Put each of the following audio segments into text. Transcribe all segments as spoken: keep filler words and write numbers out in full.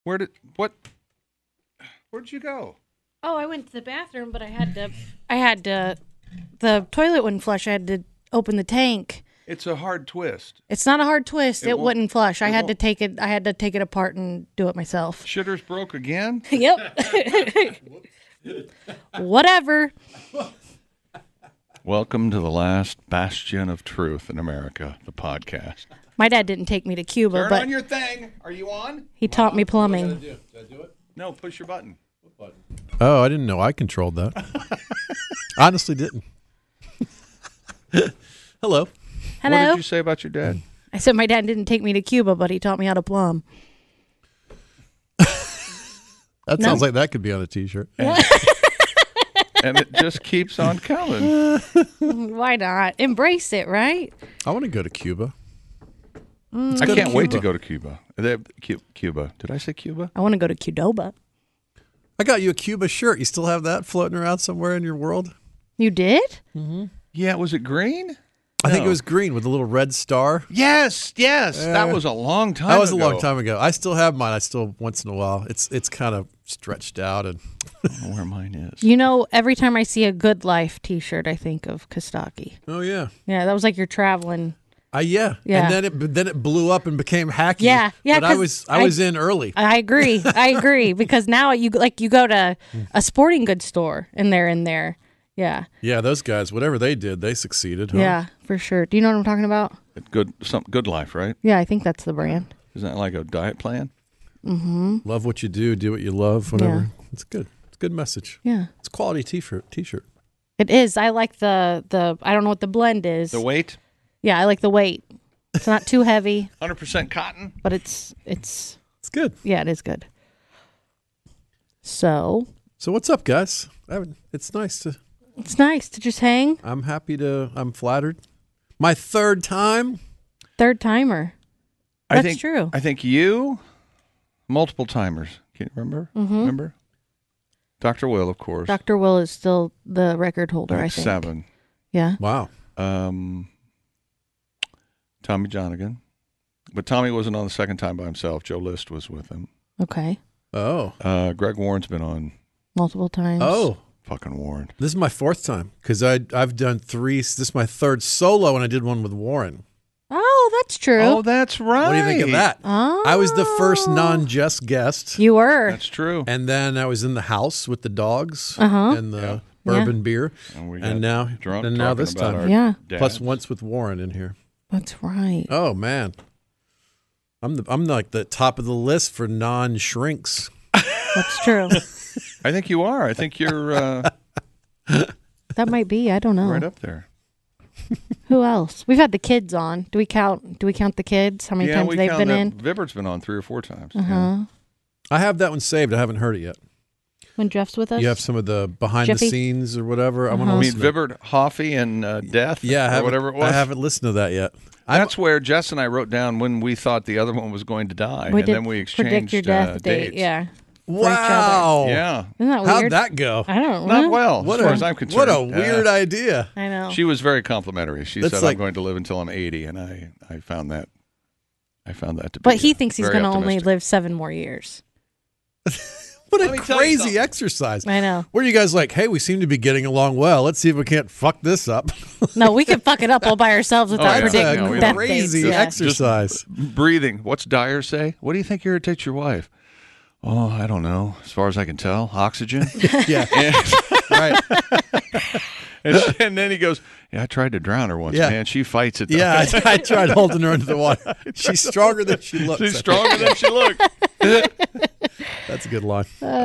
Where did what? Where'd you go? Oh, I went to the bathroom, but I had to. I had to. The toilet wouldn't flush. I had to open the tank. It's a hard twist. It's not a hard twist. It, It it won't- wouldn't flush. I it had to won't- take it. I had to take it apart and do it myself. Shitters broke again? Yep. Whatever. Welcome to the last bastion of truth in America, the podcast. My dad didn't take me to Cuba, Turn but on your thing. Are you on? he taught me plumbing. Did I do it? No, push your button. What button? Oh, I didn't know I controlled that. Honestly, didn't. Hello. Hello. What did you say about your dad? I said my dad didn't take me to Cuba, but he taught me how to plumb. That No? sounds like that could be on a T-shirt. And it just keeps on coming. Why not? Embrace it, right? I want to go to Cuba. I go to can't wait to Cuba. go to Cuba. They- Cu- Cuba. Did I say Cuba? I want to go to Qdoba. I got you a Cuba shirt. You still have that floating around somewhere in your world? You did? Yeah, was it green? I think it No. was green with a little red star. Yes, yes. that Uh, was a long time That was ago. a long time ago. I still have mine. I still once in a while. It's it's kind of stretched out and I don't know where mine is. You know, every time I see a Good Life T-shirt, I think of Kostaki. oh yeah. Yeah, that was like you're traveling. Uh, yeah. Yeah. And then it but then it blew up and became hacky. Yeah, yeah, But I 'cause was I I- was in early. I agree. I agree because now you like you go to a sporting goods store and they're in there. Yeah, Yeah, those guys, whatever they did, they succeeded. Huh? yeah, for sure. Do you know what I'm talking about? Good, some good life, right? Yeah, I think that's the brand. Isn't that like a diet plan? Love what you do, do what you love, whatever. It's good. It's a good message. Yeah, It's a quality t-shirt. T-shirt. it is. I like the the. I don't know what the blend is. The weight, Yeah, I like the weight. It's not too heavy, one hundred percent cotton. but it's it's It's good. yeah, it is good. So So what's up, guys? I haven't- It's nice to. it's nice to just hang. I'm happy to. I'm flattered. My third time. Third timer. I That's think, true. I think you, multiple timers. Can you remember? Mm-hmm. Remember? Doctor Will, of course. Doctor Will is still the record holder. I Like think. seven. Yeah. Wow. Um, Tommy Johnigan. But Tommy wasn't on the second time by himself. Joe List was with him. Okay. Oh. Uh, Greg Warren's been on. Multiple times. Oh. Fucking Warren. This is my fourth time because I I've done three. This is my third solo, and I did one with Warren. Oh, that's true. Oh, that's right. What do you think of that? Oh. I was the first non-just guest, You were. That's true. and then I was in the house with the dogs Uh-huh. and the Yeah. bourbon beer, And, we got and now drunk and now talking this about time. our Yeah. dads. Plus once with Warren in here. That's right. Oh man, I'm the, I'm like the top of the list for non-shrinks. That's true. I think you are. I think you're uh, That might be. I don't know. right up there. Who else? We've had the kids on. Do we count? Do we count the kids? How many yeah, times we they've count been that. in? Vibbert's been on three or four times. Uh huh. I have that one saved. I haven't heard it yet. When Jeff's with us. You have some of the behind Jiffy? the scenes or whatever. I want Uh-huh. to I mean, listen. to- Vibbert, Hoffy, and uh, Death, yeah, I or haven't, whatever it was. I haven't listened to that yet. I'm- That's where Jess and I wrote down when we thought the other one was going to die, We and did then we exchanged predict your death uh, date. dates. Yeah. Wow. Yeah. Isn't that How'd weird? that go? I don't know. Not well, What as far a, as I'm concerned. what a Yeah. weird idea. I know. She was very complimentary. She That's said, like- "I'm going to live until I'm eighty," and I, I found that, I found that to be. but he uh, thinks he's very going to only optimistic. live seven more years. What Let a me tell you crazy something. exercise. I know. Where are you guys like, hey, we seem to be getting along well. Let's see if we can't fuck this up. No, we can fuck it up all by ourselves without Oh, yeah. predicting No, we death don't. crazy dates. Yeah. exercise. Breathing. What's Dyer say? What do you think irritates your wife? Oh, I don't know. As far as I can tell, oxygen. Yeah. And, Right. and, and then he goes, "Yeah, I tried to drown her once, Yeah. man. She fights it. Yeah, I, I tried holding her under the water. She's stronger than she looks. She's stronger than she looks." That's a good line.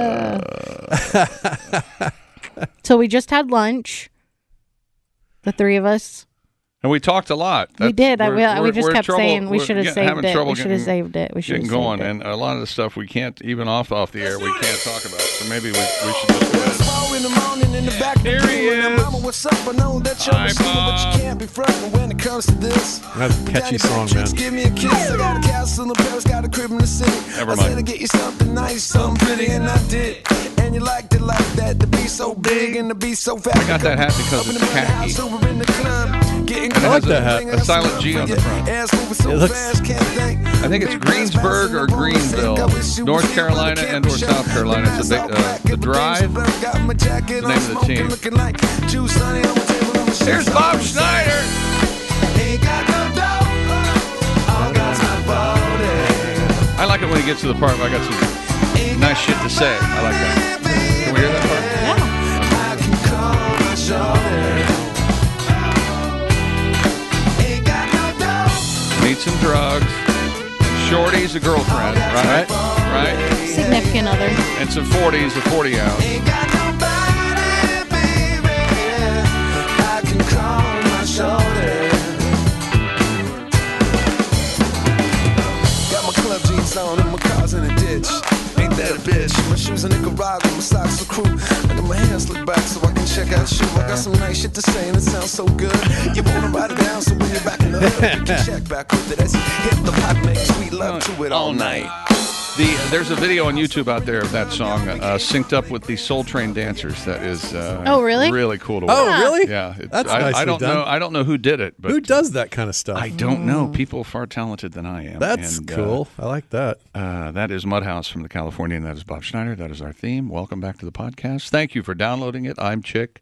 So we just had lunch. The three of us. And we talked a lot. we That's- did. I, we're- we, we we're- just we're in kept trouble- saying we we're should have get- saved having it. trouble We should have getting- saved it. We should have Getting saved going, it. and a lot of the stuff we can't even off off the air. We can't talk about. So maybe we, we should just go ahead. In the morning in the back of the Here he room, and is. Mama, what's up? I know that you're Hi, a singer, but Bob. you can't be frontin' when it comes to this. That's a catchy song, man. Give me a kiss. I got a castle in Paris, got a crib in the city. Never I mind. said to get you something nice, something pretty, and I did. And you liked it like that. had to be so big and to be so fast. I got that hat because it's khaki. And it I like has that a, hat. a silent G on the front. It looks- I think it's Greensburg or Greenville, North Carolina and or South Carolina. It's a big, uh, the Drive. The name of the team. Here's Bob Schneider. I like it when he gets to the part where I got some nice shit to say. I like that. Can we hear that part? Yeah. Need some drugs. Shorty's a girlfriend, right? Right? Significant other. And some forties, a forty ounce. Got my club jeans on and my car's in a ditch. Ain't that a bitch? My shoes in Nicaragua, my socks are crew. I got my hands slicked back so I can check out you. I got some nice shit to say and it sounds so good. You wanna write it down so when you're back in the hood, you can check back with it. That's hit the pot, make sweet love to it all night. The, there's a video on YouTube out there of that song uh, synced up with the Soul Train dancers. That is uh, Oh, really? really cool to Oh, watch. really? Yeah, it's, That's I, nicely I don't done. know. I don't know who did it, but Who does that kind of stuff? I don't know. People far talented than I am. That's And, uh, cool. I like that. Uh, that is Mudhouse from the California, and that is Bob Schneider. That is our theme. Welcome back to the podcast. Thank you for downloading it. I'm Chick,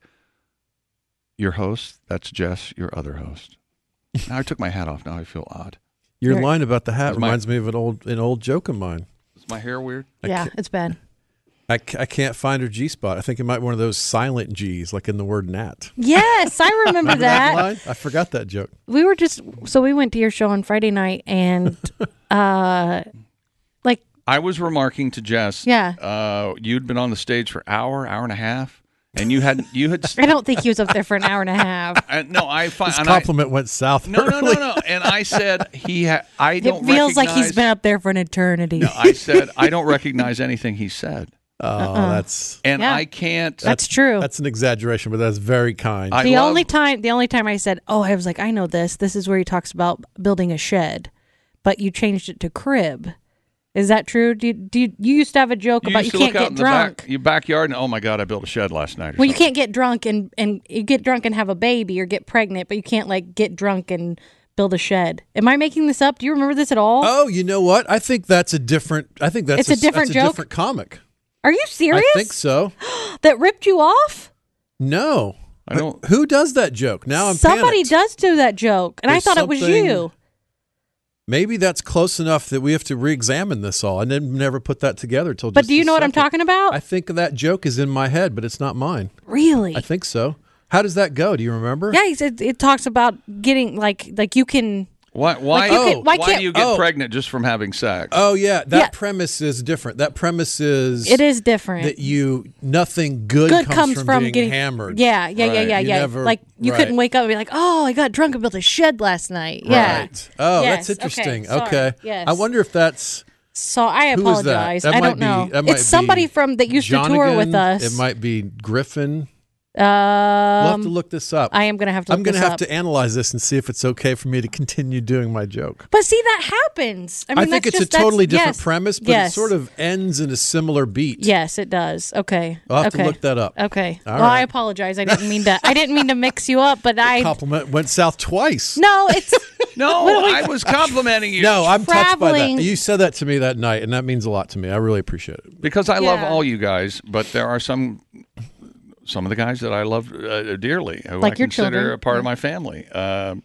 your host. That's Jess, your other host. Now I took my hat off. Now I feel odd. Your You're- line about the hat Is my- reminds me of an old an old joke of mine. Is my hair weird? Yeah, it's bad. I, c- I can't find her G spot. I think it might be one of those silent G's, like in the word gnat. Yes, I remember that. line? I forgot that joke. We were just so we went to your show on Friday night and uh like I was remarking to Jess. Yeah. Uh, you'd been on the stage for hour, hour and a half, and you had you had. I don't think he was up there for an hour and a half. Uh, no, I find His compliment went south. No, no, no, early. no. And I said he. Ha- I It don't. feels like he's recognize- been up there for an eternity. No, I said I don't recognize anything he said, Oh, Uh-uh. that's and Yeah. I can't. That's true. that's an exaggeration, but that's very kind. I the love- only time the only time I said, "Oh," I was like, "I know this. This is where he talks about building a shed." But you changed it to crib. Is that true? Do you, do you, you used to have a joke You about you used to can't look out get in drunk? the back, your backyard, and oh my god, I built a shed last night. or Well, you something. can't get drunk and and you get drunk and have a baby or get pregnant, but you can't like get drunk and build a shed. Am I making this up? Do you remember this at all? oh, you know what? I think that's a different. I think that's It's a different that's joke? A different comic. Are you serious? I think so. That ripped you off? No, I don't- Who does that joke? Now I'm Somebody panicked. does do that joke, and There's I thought it was something- you. Maybe that's close enough that we have to re-examine this all. I didn't never put that together till. But just do you this know what I'm second. talking about? I think that joke is in my head, but it's not mine. Really? I think so. How does that go? Do you remember? Yeah, he said it talks about getting like like you can. Why? Why? Like you could- why why can't- do you get oh. pregnant just from having sex? Oh yeah, that Yeah. premise is different. That premise is It is different. that you nothing good, Good comes, comes from, from being getting hammered. Yeah, yeah, yeah, Right. yeah, You yeah. never- like you right. couldn't wake up and be like, "Oh, I got drunk and built a shed last night." Yeah. Right. Oh, Yes, that's okay, interesting. sorry. Okay. Yes. I wonder if that's So I who is that? apologize. That I might don't know. be, that might It's somebody be from that used to tour with Jonigan. us. It might be Griffin. Um, We'll have to look this up. I am gonna have to. I'm Look going to this have up. to analyze this and see if it's okay for me to continue doing my joke. But see, that happens. I, mean, I think that's it's just, a totally that's- different yes. premise, but yes. it sort of ends in a similar beat. Yes, it does. Okay. I'll have okay. to look that up. Okay. All well, I right. apologize. I didn't mean to. I didn't mean to mix you up, but I. Compliment went south twice. No, it's. No, What are we- I was complimenting you. No, I'm touched by Traveling. that. You said that to me that night, and that means a lot to me. I really appreciate it. because I love Yeah. all you guys, but there are some some of the guys that I love uh, dearly, who Like I your consider children. a part of my family. Um,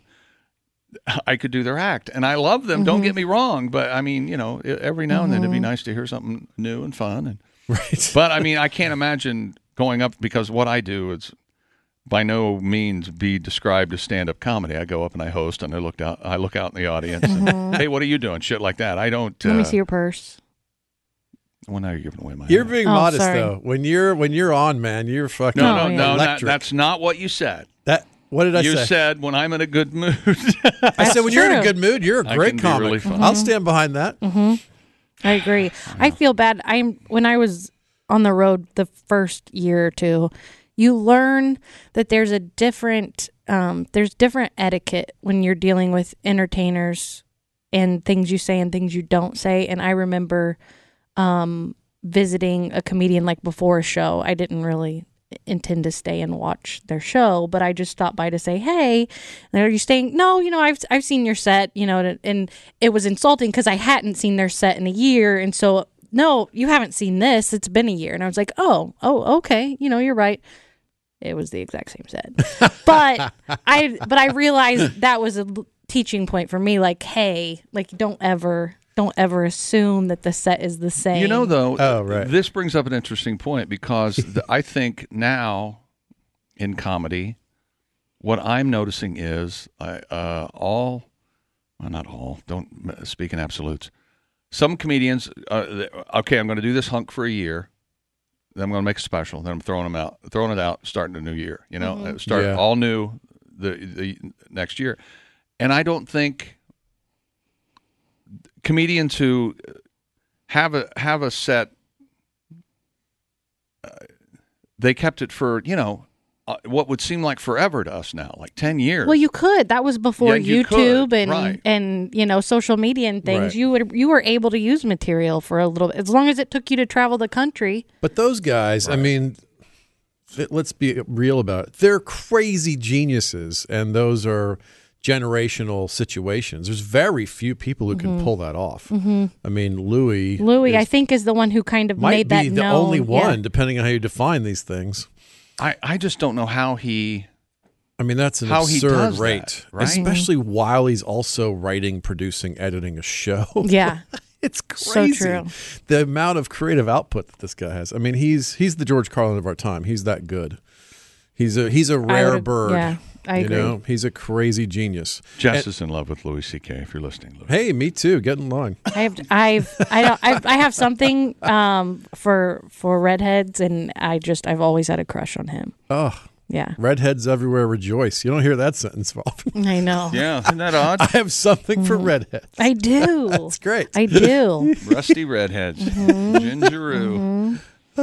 I could do their act, and I love them. Don't get me wrong, but I mean, you know, every now and then it'd be nice to hear something new and fun. And Right. but I mean, I can't imagine going up because what I do is by no means be described as stand-up comedy. I go up and I host, and I look out. I look out in the audience. And, hey, what are you doing? Shit like that. I don't. Let Uh, me see your purse. well, now you're giving away my. You're hat. being Oh, modest sorry. though. When you're when you're on, man, you're fucking No, no, Oh, no. yeah. That, electric. that's not what you said. that. What did I you say? said when I'm in a good mood. I said when you're in a true. good mood, you're a I great can be comic. really fun. I'll stand behind that. I agree. I feel bad. I'm when I was on the road the first year or two, you learn that there's a different um, there's different etiquette when you're dealing with entertainers and things you say and things you don't say. And I remember um, visiting a comedian like before a show. I didn't really intend to stay and watch their show, but I just stopped by to say, hey, and are you staying? No, you know, I've I've seen your set, you know, and it was insulting because I hadn't seen their set in a year. And so, no, you haven't seen this. It's been a year. And I was like, oh, oh, okay. You know, you're right. It was the exact same set. But I but I realized that was a teaching point for me. Like, hey, like don't ever don't ever assume that the set is the same. You know, though, Oh, right. this brings up an interesting point because the, I think now in comedy, what I'm noticing is I, uh, all, well, not all, don't speak in absolutes. Some comedians, uh, okay, I'm going to do this hunk for a year. Then I'm going to make a special. Then I'm throwing them out, throwing it out, starting a new year. You know, mm-hmm. start Yeah. all new the the next year. And I don't think comedians who have a have a set, uh, they kept it for, you know, uh, what would seem like forever to us now, like ten years. Well, you could. That was before Yeah, you YouTube could, and right. and you know social media and things. Right. You would you were able to use material for a little bit as long as it took you to travel the country. But those guys, I mean, th- let's be real about it. They're crazy geniuses, and those are generational situations. There's very few people who can pull that off. Mm-hmm. I mean, Louis. Louis, is, I think, is the one who kind of might made that be the known. only Yeah. one, depending on how you define these things. I, I just don't know how he. I mean, that's an How he absurd does that, rate, right? especially while he's also writing, producing, editing a show. Yeah. It's So crazy. true. The amount of creative output that this guy has. I mean, he's he's the George Carlin of our time. He's that good. He's a he's a I rare would- bird. Yeah, I you agree. know, he's a crazy genius. Jess And- is in love with Louis C K. If you're listening, Louis. Hey, me too. Get in line. I have I've I don't I've, I have something um for for redheads, and I just I've always had a crush on him. Oh, Yeah, redheads everywhere rejoice. You don't hear that sentence often. I know. Yeah, isn't that odd? I have something for redheads. I do. That's great. I do. Rusty redheads, gingeroo.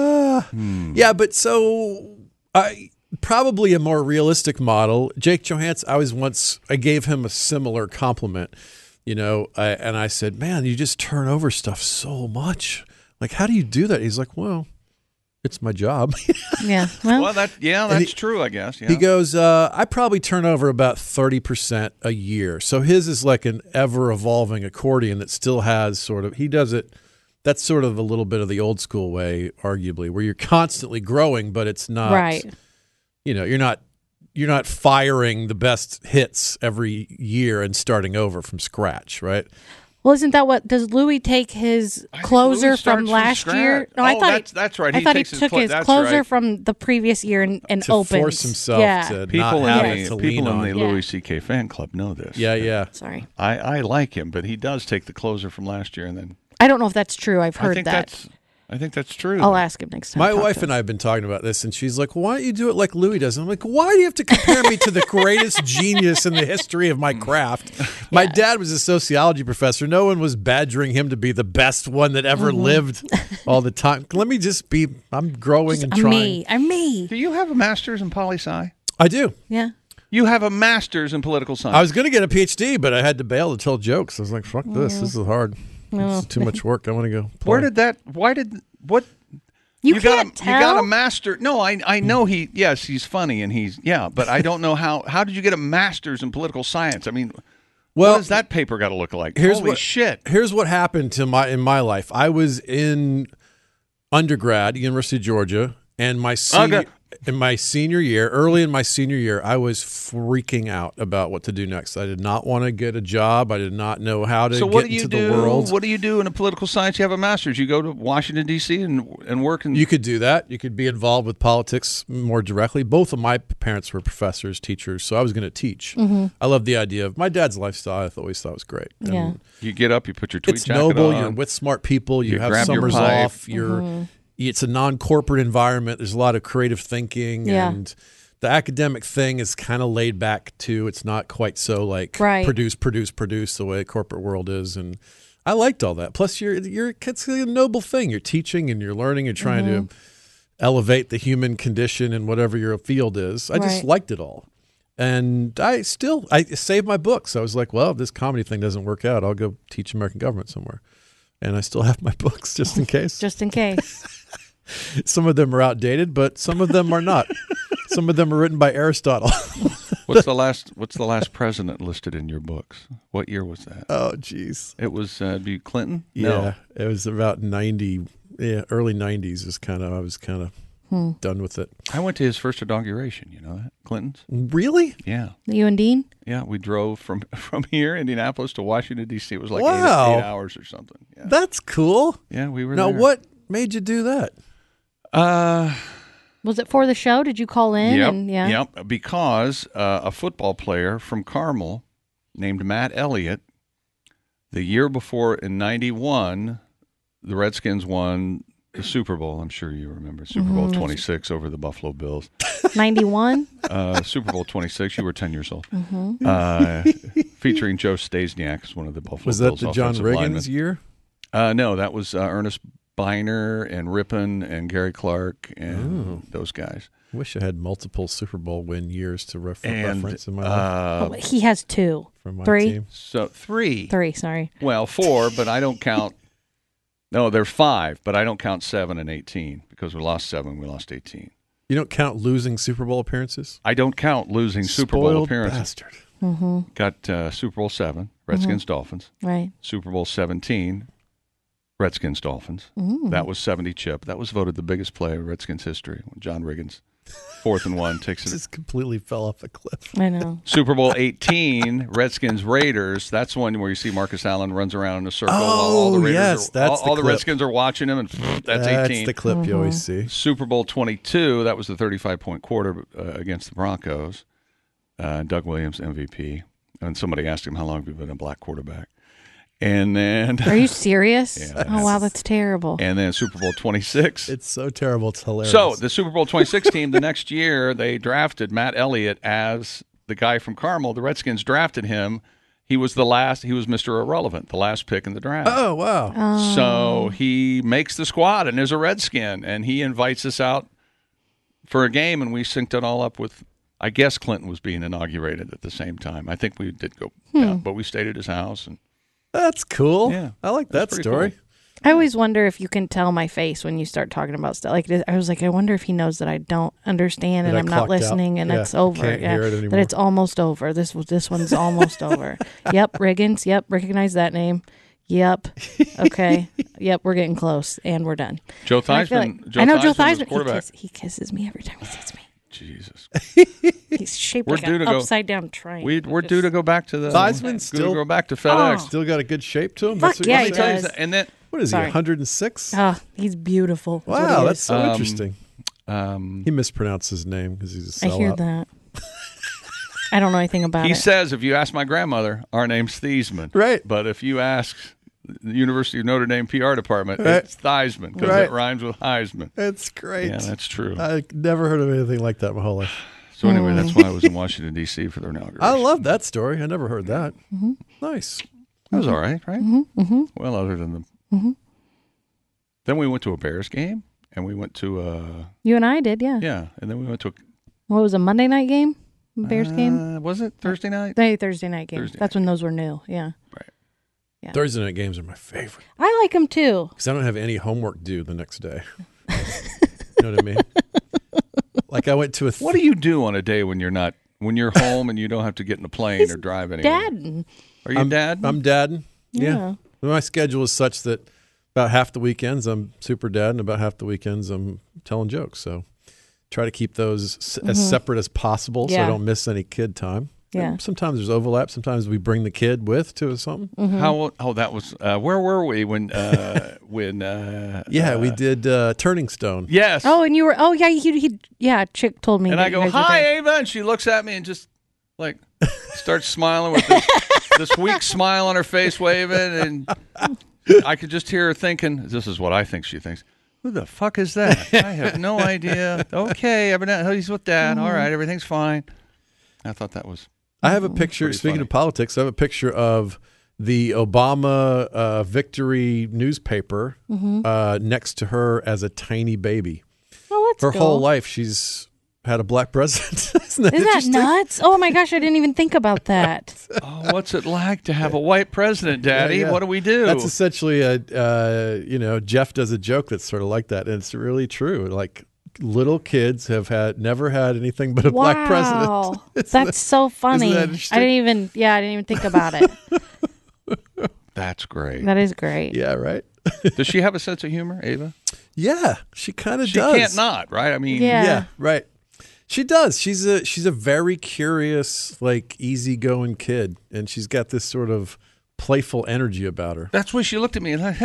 Yeah, but so I probably a more realistic model. Jake Johansson, I was once I gave him a similar compliment, you know, I, and I said, "Man, you just turn over stuff so much. Like, how do you do that?" He's like, "Well, it's my job." Yeah. Well, Well, that yeah, And that's he- true. I guess. Yeah. He goes, uh, "I probably turn over about thirty percent a year." So his is like an ever evolving accordion that still has sort of. He does it. That's sort of a little bit of the old school way, arguably, where you're constantly growing, but it's not right. you know, you're not you're not firing the best hits every year and starting over from scratch, right? Well, isn't that what does Louis take his I think closer Louis starts from from last scratch. year? No, Oh, I thought that's- he, that's right. I He thought he takes his took clo- his that's closer right. from the previous year and, and To opened. force himself yeah. to People not have in it the to people lean in on. the Yeah. Louis C K fan club know this. Yeah, yeah. Sorry, I, I like him, but he does take the closer from last year, and then I don't know if that's true. I've I heard think that. that's I think that's true. I'll ask him next time. My I talk wife to and him. I have been talking about this, and she's like, "Why don't you do it like Louis does?" And I'm like, "Why do you have to compare me to the greatest genius in the history of my craft?" My Yeah. dad was a sociology professor. No one was badgering him to be the best one that ever Mm-hmm. lived all the time. Let me just be. I'm growing and I'm trying. me. I'm me. Do you have a master's in poli sci? I do. Yeah. You have a master's in political science. I was going to get a P H D, but I had to bail to tell jokes. I was like, "Fuck this! This is hard. Well, It's too much work. I want to go." Play. Where did that? Why did what? You, got can't a, tell. You got a master. No, I I know he. Yes, he's funny and he's yeah, but I don't know how. How did you get a master's in political science? I mean, Well, what does that paper got to look like? here's Holy what- shit! Here's what happened to my in my life. I was in undergrad, University of Georgia, and my senior Okay. in my senior year, early in my senior year, I was freaking out about what to do next. I did not want to get a job. I did not know how to So get what do you into do? the world. What do you do in a political science? You have a master's. You go to Washington D C and and work in. You could do that. You could be involved with politics more directly. Both of my parents were professors, teachers, so I was going to teach. Mm-hmm. I love the idea of my dad's lifestyle. I always thought was great. And Yeah. you get up. You put your tweed it's jacket noble. on. You're with smart people. You, You have grab your summers pipe. off. You're. Mm-hmm. It's a non-corporate environment. There's a lot of creative thinking, Yeah. and the academic thing is kind of laid back too. It's not quite so like Right. produce, produce, produce the way the corporate world is. And I liked all that. Plus, you're you're it's a noble thing. You're teaching and you're learning. You're trying Mm-hmm. to elevate the human condition in whatever your field is. I just Right. liked it all. And I still I saved my books. I was like, well, if this comedy thing doesn't work out, I'll go teach American government somewhere. And I still have my books just in case. Just in case. Some of them are outdated, but some of them are not. Some of them are written by Aristotle. What's the last What's the last president listed in your books? What year was that? Oh, jeez. It was uh, be Clinton. Yeah, No. it was about ninety. Yeah, early nineties is kind of. I was kind of Hmm. done with it. I went to his first inauguration. You know that Clinton's. Really? Yeah, You and Dean? yeah. We drove from from here, Indianapolis, to Washington D C. It was like Wow. eight, eight hours or something. Yeah, That's cool. yeah. We were Now, there. what made you do that? Uh, Was it for the show? Did you call in? yep, And, yeah. yep. Because uh, a football player from Carmel named Matt Elliott, the year before in ninety-one, the Redskins won the Super Bowl. I'm sure you remember Super Bowl Mm-hmm. twenty-six over the Buffalo Bills. ninety-one? Uh, Super Bowl twenty-six. You were ten years old. Mm-hmm. Uh, featuring Joe Stasiak as one of the Buffalo Was that Bills the John offensive Riggins linemen. year? Uh, no, that was uh, Ernest Biner and Rippon and Gary Clark and those guys. Wish I had multiple Super Bowl win years to refer- And reference in my life uh, Oh, he has two. from my three? team. so three. Three, sorry. Well, four, but I don't count. No, they're five, but I don't count seven and eighteen because we lost seven, we lost eighteen. You don't count losing Super Bowl appearances? I don't count losing Super Bowl Spoiled appearances. bastard. Mm-hmm. Got uh, Super Bowl seven, Redskins Dolphins. Right. Super Bowl seventeen, Redskins Dolphins. Mm. That was seventy chip. That was voted the biggest play of Redskins history when John Riggins, fourth and one, takes it. Just completely fell off a cliff. I know. Super Bowl eighteen, Redskins Raiders. That's the one where you see Marcus Allen runs around in a circle while all the Oh, Raiders yes, are, that's all, the all the clip. Redskins are watching him, and that's eighteen. the clip you always see. Super Bowl twenty-two, that was the thirty-five point quarter uh, against the Broncos. Uh, Doug Williams, M V P. And somebody asked him, how long have you been a black quarterback? And then Are you serious? Yeah. Oh, wow, that's terrible. and then Super Bowl twenty-six. It's so terrible. It's hilarious. So the Super Bowl twenty-six team, the next year, they drafted Matt Elliott as the guy from Carmel. The Redskins drafted him. He was the last. He was Mister Irrelevant, the last pick in the draft. Oh, wow. Oh. So he makes the squad and is a Redskin, and he invites us out for a game, and we synced it all up with. I guess Clinton was being inaugurated at the same time. I think we did go, down, but we stayed at his house, and That's cool. Yeah. I like that That's pretty story. cool. I always wonder if you can tell my face when you start talking about stuff. Like I was like, I wonder if he knows that I don't understand and That I I'm not clocked out. listening and Yeah, it's over. can't yeah, hear it that anymore. it's almost over. This was this one's almost over. Yep, Riggins. Yep, recognize that name. Yep. Okay. Yep, we're getting close and we're done. Joe And I feel Theismann. like- Joe I know Joe Theismann was Theismann. He, quarterback. kiss, he kisses me every time he sees me. Jesus, He's shaped We're like due an to go- upside down triangle. we we're Just- due to go back to the Theismann due to still- go back to FedEx. Oh. Still got a good shape to him. Fuck That's what yeah, you he said? does. And then What is he, Sorry. one hundred six? Oh, he's beautiful. is what Wow, he that's is. so Um, interesting. um, He mispronounced his name because he's a I sellout. hear that. I don't know anything about he it. says, if you ask my grandmother, our name's Theismann. Right. But if you ask the University of Notre Dame P R department, Right. it's Theismann because Right. it rhymes with Heisman. That's great. Yeah, that's true. I never heard of anything like that my whole life. So anyway, that's why I was in Washington D C for their inauguration. I love that story. I never heard that. Nice. That was all right, right? Mm-hmm. Well, other than the. Mm-hmm. Then we went to a Bears game, and we went to uh You and I did, yeah. yeah, and then we went to a What was it, a Monday night game? Bears game? uh, was it Thursday night? Maybe Thursday night game. Thursday That's when those were new. Yeah. Right. Yeah. Thursday night games are my favorite I like them too. because I don't have any homework due the next day. You know what I mean? Like I went to a. Th- What do you do on a day when you're not when you're home and you don't have to get in a plane or drive anywhere? Dad. Are you I'm, dad? I'm dadding. Yeah. Yeah. My schedule is such that about half the weekends I'm super dad, and about half the weekends I'm telling jokes. So try to keep those s- as separate as possible so I Yeah. don't miss any kid time. Yeah. And sometimes there's overlap. Sometimes we bring the kid with to something. Mm-hmm. How? Oh, that was. Uh, where were we when? Uh, when? Uh, Yeah, uh, we did uh, Turning Stone. Yes. Oh, and you were, oh, yeah, he, he yeah, Chick told me. and that I you go, guys were "Hi, there." Ava," and she looks at me and just like starts smiling with this, this weak smile on her face, waving, and I could just hear her thinking, "This is what I think she thinks." Who the fuck is that? I have no idea. Okay, evidently he's with Dad. All right, everything's fine. I thought that was. I have a picture, Pretty speaking funny. of politics, I have a picture of the Obama uh, victory newspaper uh, next to her as a tiny baby. Oh, that's Her cool. whole life, she's had a black president. Isn't that Isn't that interesting? nuts? Oh my gosh, I didn't even think about that. Oh, what's it like to have a white president, Daddy? Yeah, yeah. What do we do? That's essentially a, uh, you know, Jeff does a joke that's sort of like that, and it's really true. Like little kids have had never had anything but a Wow. black president. That's Isn't that- so funny. that I interesting? didn't even, yeah, I didn't even think about it. That's great. That is great. Yeah, right. Does she have a sense of humor, Ava? Yeah, she kind of She does. can't not, right? I mean, Yeah. Yeah, right. She does. She's a she's a very curious, like easygoing kid, and she's got this sort of playful energy about her. that's why she looked at me like,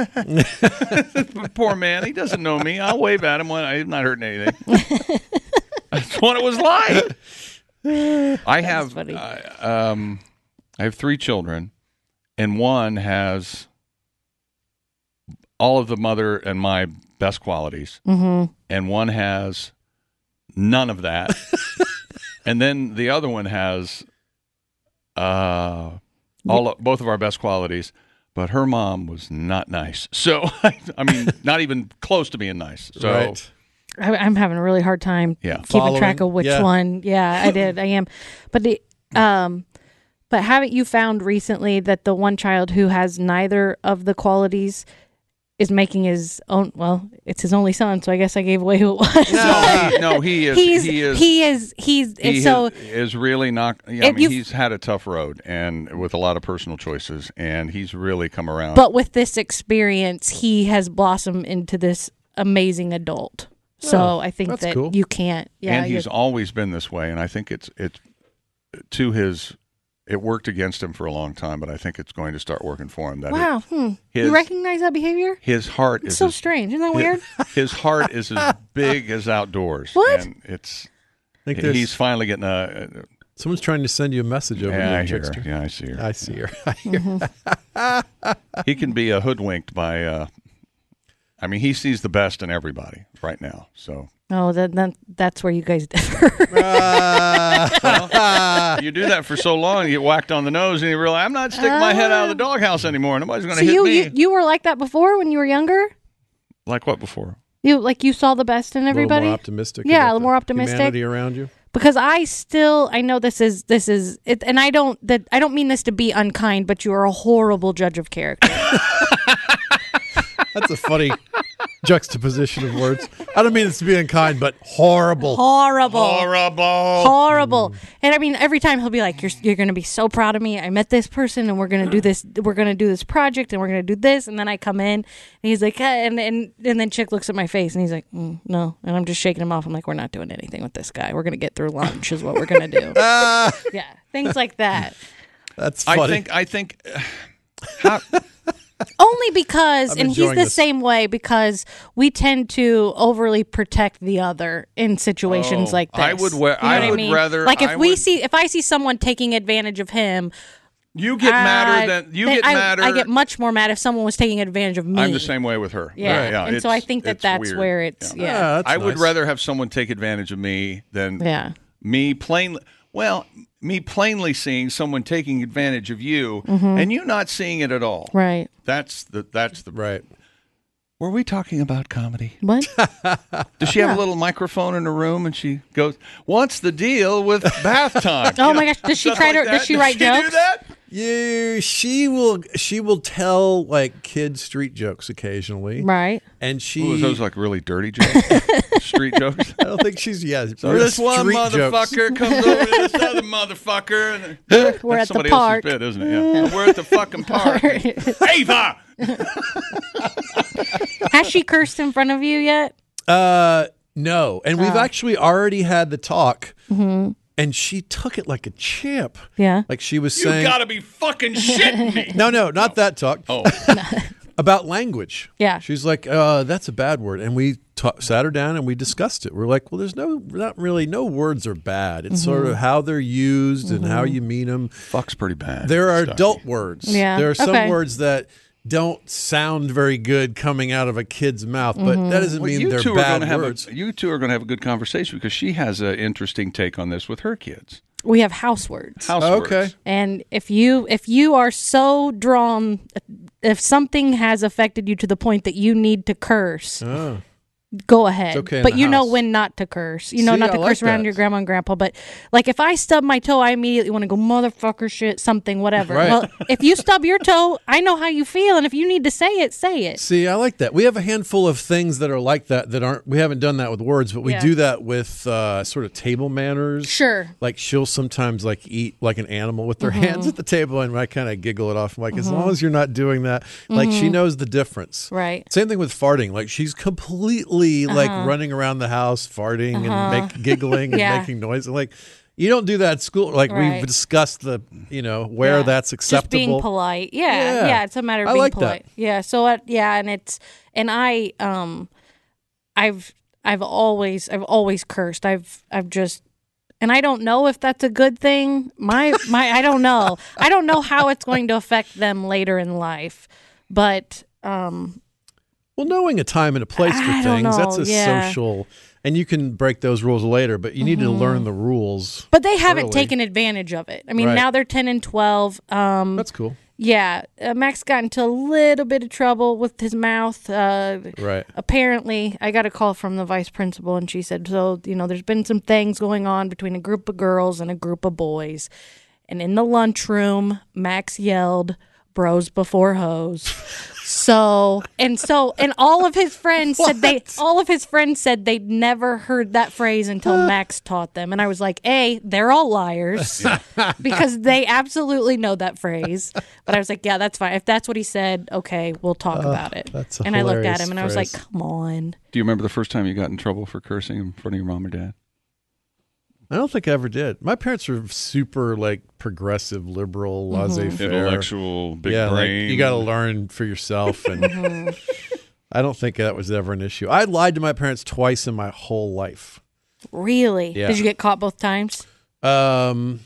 poor man, he doesn't know me. I'll wave at him when I'm not hurting anything. That's what it was like. I have, funny. uh, um, I have three children, and one has all of the mother and my best qualities, Mm-hmm. and one has none of that, and then the other one has uh, all of, both of our best qualities. But her mom was not nice. So I mean, not even close to being nice. So Right. I, I'm having a really hard time Yeah. keeping Following, track of which yeah. one. Yeah, I did. I am. But the, um, but haven't you found recently that the one child who has neither of the qualities is making his own? Well, it's his only son, so I guess I gave away who it was. no, he, no, he is. he's he is. he is he's he so is, is really not. Yeah, I If mean, you- he's had a tough road and with a lot of personal choices, and he's really come around. but with this experience, he has blossomed into this amazing adult. So Oh, I think that's that cool. you can't. Yeah, and he's you're- always been this way, and I think it's it's to his. It worked against him for a long time, but I think it's going to start working for him. That wow. it- Hmm. his You recognize that behavior? his heart It's is so as, strange. Isn't that weird? His heart is as big as outdoors. What? And it's I think there's, he's finally getting a. someone's trying to send you a message over Yeah, there, I hear her. Chickster. Yeah, I see her. I see her. I hear her. He can be uh, hoodwinked by. Uh, I mean, he sees the best in everybody right now. So Oh, that, that that's where you guys differ. Ah. you do that for so long, you get whacked on the nose, and you realize I'm not sticking my head out of the doghouse anymore. Nobody's going so to hit you, me. you you were like that before when you were younger? Like what before? You like you saw the best in A little everybody? more optimistic. Yeah, a about little the more optimistic. Humanity around you. Because I still I know this is this is it, and I don't that I don't mean this to be unkind, but you are a horrible judge of character. That's a funny juxtaposition of words. I don't mean this to be unkind, but horrible. horrible. Horrible. Horrible. And I mean, every time he'll be like, "You're you're going to be so proud of me. I met this person, and we're going to do this. We're going to do this project, and we're going to do this." And then I come in, and he's like, eh, and and and then Chick looks at my face, and he's like, mm, "No." And I'm just shaking him off. I'm like, "We're not doing anything with this guy. We're going to get through lunch, is what we're going to do." Ah, Yeah, things like that. that's funny. I think. I think. uh, How, Only because, I'm and he's enjoying the this. same way because we tend to overly protect the other in situations Oh, like this. I would wa- You know I what would mean? rather- like if I we would- see if I see someone taking advantage of him, you get uh, madder than you then get I, madder. I get much more mad if someone was taking advantage of me. I'm the same way with her. Yeah, Right, yeah and so I it's- think that it's that's weird. where it's Yeah. yeah, Yeah, that's I would nice. rather have someone take advantage of me than yeah. me plainly. Well, me plainly seeing someone taking advantage of you, and you not seeing it at all. Mm-hmm. Right. That's the. That's the. right. Were we talking about comedy? What? Does she have a little microphone in her room and she goes, "What's the deal with bath time?" Oh You my know, gosh, does she stuff try like to- does that. she write she do jokes? that? Yeah, she will. She will tell like kid street jokes occasionally, Right. and she. Ooh, those like really dirty jokes, street jokes. I don't think she's. Yeah, So real this one street jokes. motherfucker comes over to this other motherfucker. And We're that's at the somebody park. else's bit, isn't it? Yeah. We're at the fucking park. Ava! Has she cursed in front of you yet? Uh, no, and we've Oh. actually already had the talk, Mm-hmm. and she took it like a champ. Yeah. Like she was You saying. gotta be fucking shitting me. No, no, not that talk. Oh, About language. Yeah. She's like, uh, that's a bad word. And we ta- sat her down and we discussed it. We're like, well, there's no, not really, no words are bad. It's sort Mm-hmm. of how they're used and how you mean them. fuck's pretty bad. There are Stuff. adult words. Yeah, There are some okay. words that don't sound very good coming out of a kid's mouth, but that doesn't Well, mean you they're two are bad gonna have words. a, you two are going to have a good conversation because she has an interesting take on this with her kids. We have house words. House Okay. words. And if you if you are so drawn, if something has affected you to the point that you need to curse, Oh. go ahead. okay in but the you know house. when not to curse. You know See, not to I like curse around that. your grandma and grandpa. But like if I stub my toe, I immediately want to go motherfucker shit, something, whatever. Right. Well, if you stub your toe, I know how you feel. And if you need to say it, say it. See, I like that. We have a handful of things that are like that that aren't. We haven't done that with words, but we Yeah. do that with uh, sort of table manners. Sure. Like she'll sometimes like eat like an animal with their Mm-hmm. hands at the table, and I kind of giggle it off. I'm like, as long as you're not doing that, like she knows the difference. Mm-hmm. Right. Same thing with farting. Like she's completely like running around the house, farting and make giggling and Yeah. making noise. Like you don't do that at school. Like Right. we've discussed the, you know, where Yeah. that's acceptable. Just being polite. Yeah, Yeah. yeah. It's a matter of I being like that. polite. Yeah. So uh, yeah, and it's and I um, I've I've always I've always cursed. I've I've just and I don't know if that's a good thing. My my I don't know. I don't know how it's going to affect them later in life, but um, Well, knowing a time and a place for I don't things, that's know, a yeah. social, and you can break those rules later, but you need to learn the rules. but they haven't Early. taken advantage of it. I mean, Right. now they're ten and twelve. Um, That's cool. yeah, uh, Max got into a little bit of trouble with his mouth. Uh, Right. apparently, I got a call from the vice principal, and she said, so, you know, there's been some things going on between a group of girls and a group of boys. And in the lunchroom, Max yelled, bros before hoes. So, and so, and all of his friends said they, all of his friends said they'd never heard that phrase until Max taught them. And I was like, A, they're all liars because they absolutely know that phrase. But I was like, yeah, that's fine. If that's what he said, okay, we'll talk about it. that's a and I looked at hilarious him and I was like, phrase. come on. Do you remember the first time you got in trouble for cursing in front of your mom or dad? I don't think I ever did. My parents were super like progressive, liberal, laissez-faire. Intellectual, big yeah, like, brain. you got to learn for yourself, and Mm-hmm. I don't think that was ever an issue. I lied to my parents twice in my whole life. Really? Yeah. Did you get caught both times? Um,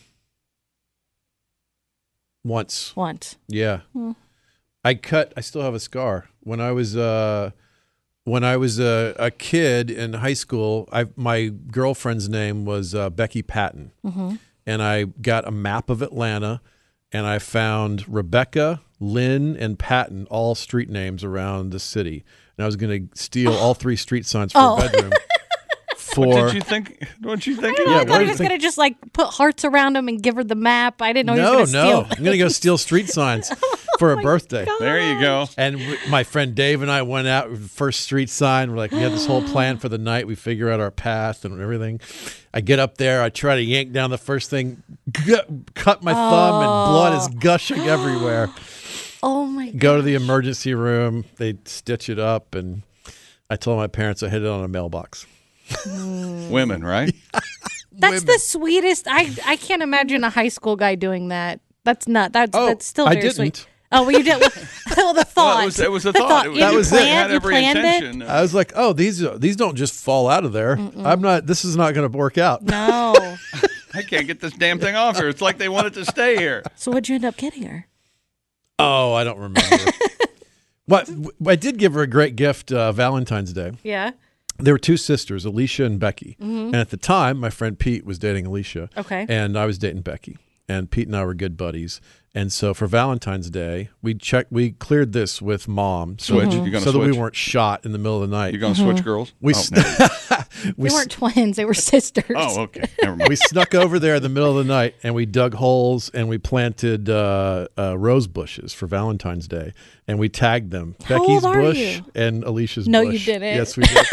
once. Once. Yeah. Hmm. I cut I still have a scar. When I was uh when I was a, a kid in high school, I my girlfriend's name was uh, Becky Patton. Mm-hmm. And I got a map of Atlanta and I found Rebecca, Lynn, and Patton, all street names around the city. And I was going to steal all three street signs for Oh. a bedroom. For What did you think? What you think? I Yeah, thought what do he you was think- going to just like put hearts around him and give her the map. I didn't know he no, was going to no, steal. I'm going to go steal street signs for a birthday. There you go. And w- my friend Dave and I went out with the first street sign. We're like, we had this whole plan for the night. We figure out our path and everything. I get up there. I try to yank down the first thing, gut, cut my thumb, and blood is gushing everywhere. Oh my god. Go to the emergency room. They stitch it up, and I told my parents I hid it on a mailbox. Women, right? That's the sweetest. I I can't imagine a high school guy doing that. That's not. That's Oh, that's still I very didn't. sweet. Oh, well, you did. Well, the thought. Well, it was, it was a The thought. It You was, That was it. planned, had you every planned it? intention. I was like, oh, these these don't just fall out of there. I'm not. This is not going to work out. No. I can't get this damn thing off here. It's like they want it to stay here. So what'd you end up getting her? Oh, I don't remember. What I did give her a great gift uh, Valentine's Day. Yeah. There were two sisters, Alicia and Becky. And at the time, my friend Pete was dating Alicia. Okay. And I was dating Becky. And Pete and I were good buddies. And so for Valentine's Day, we checked, we cleared this with mom. So, Switch. You gonna so that we switch? weren't shot in the middle of the night. You going to switch girls? we, oh, s- no. we, They s- weren't twins. They were sisters. Oh, okay. Never mind. we snuck over there in the middle of the night and we dug holes and we planted uh, uh, rose bushes for Valentine's Day. And we tagged them. How Becky's old are bush you? and Alicia's No, bush. you didn't. Yes, we did.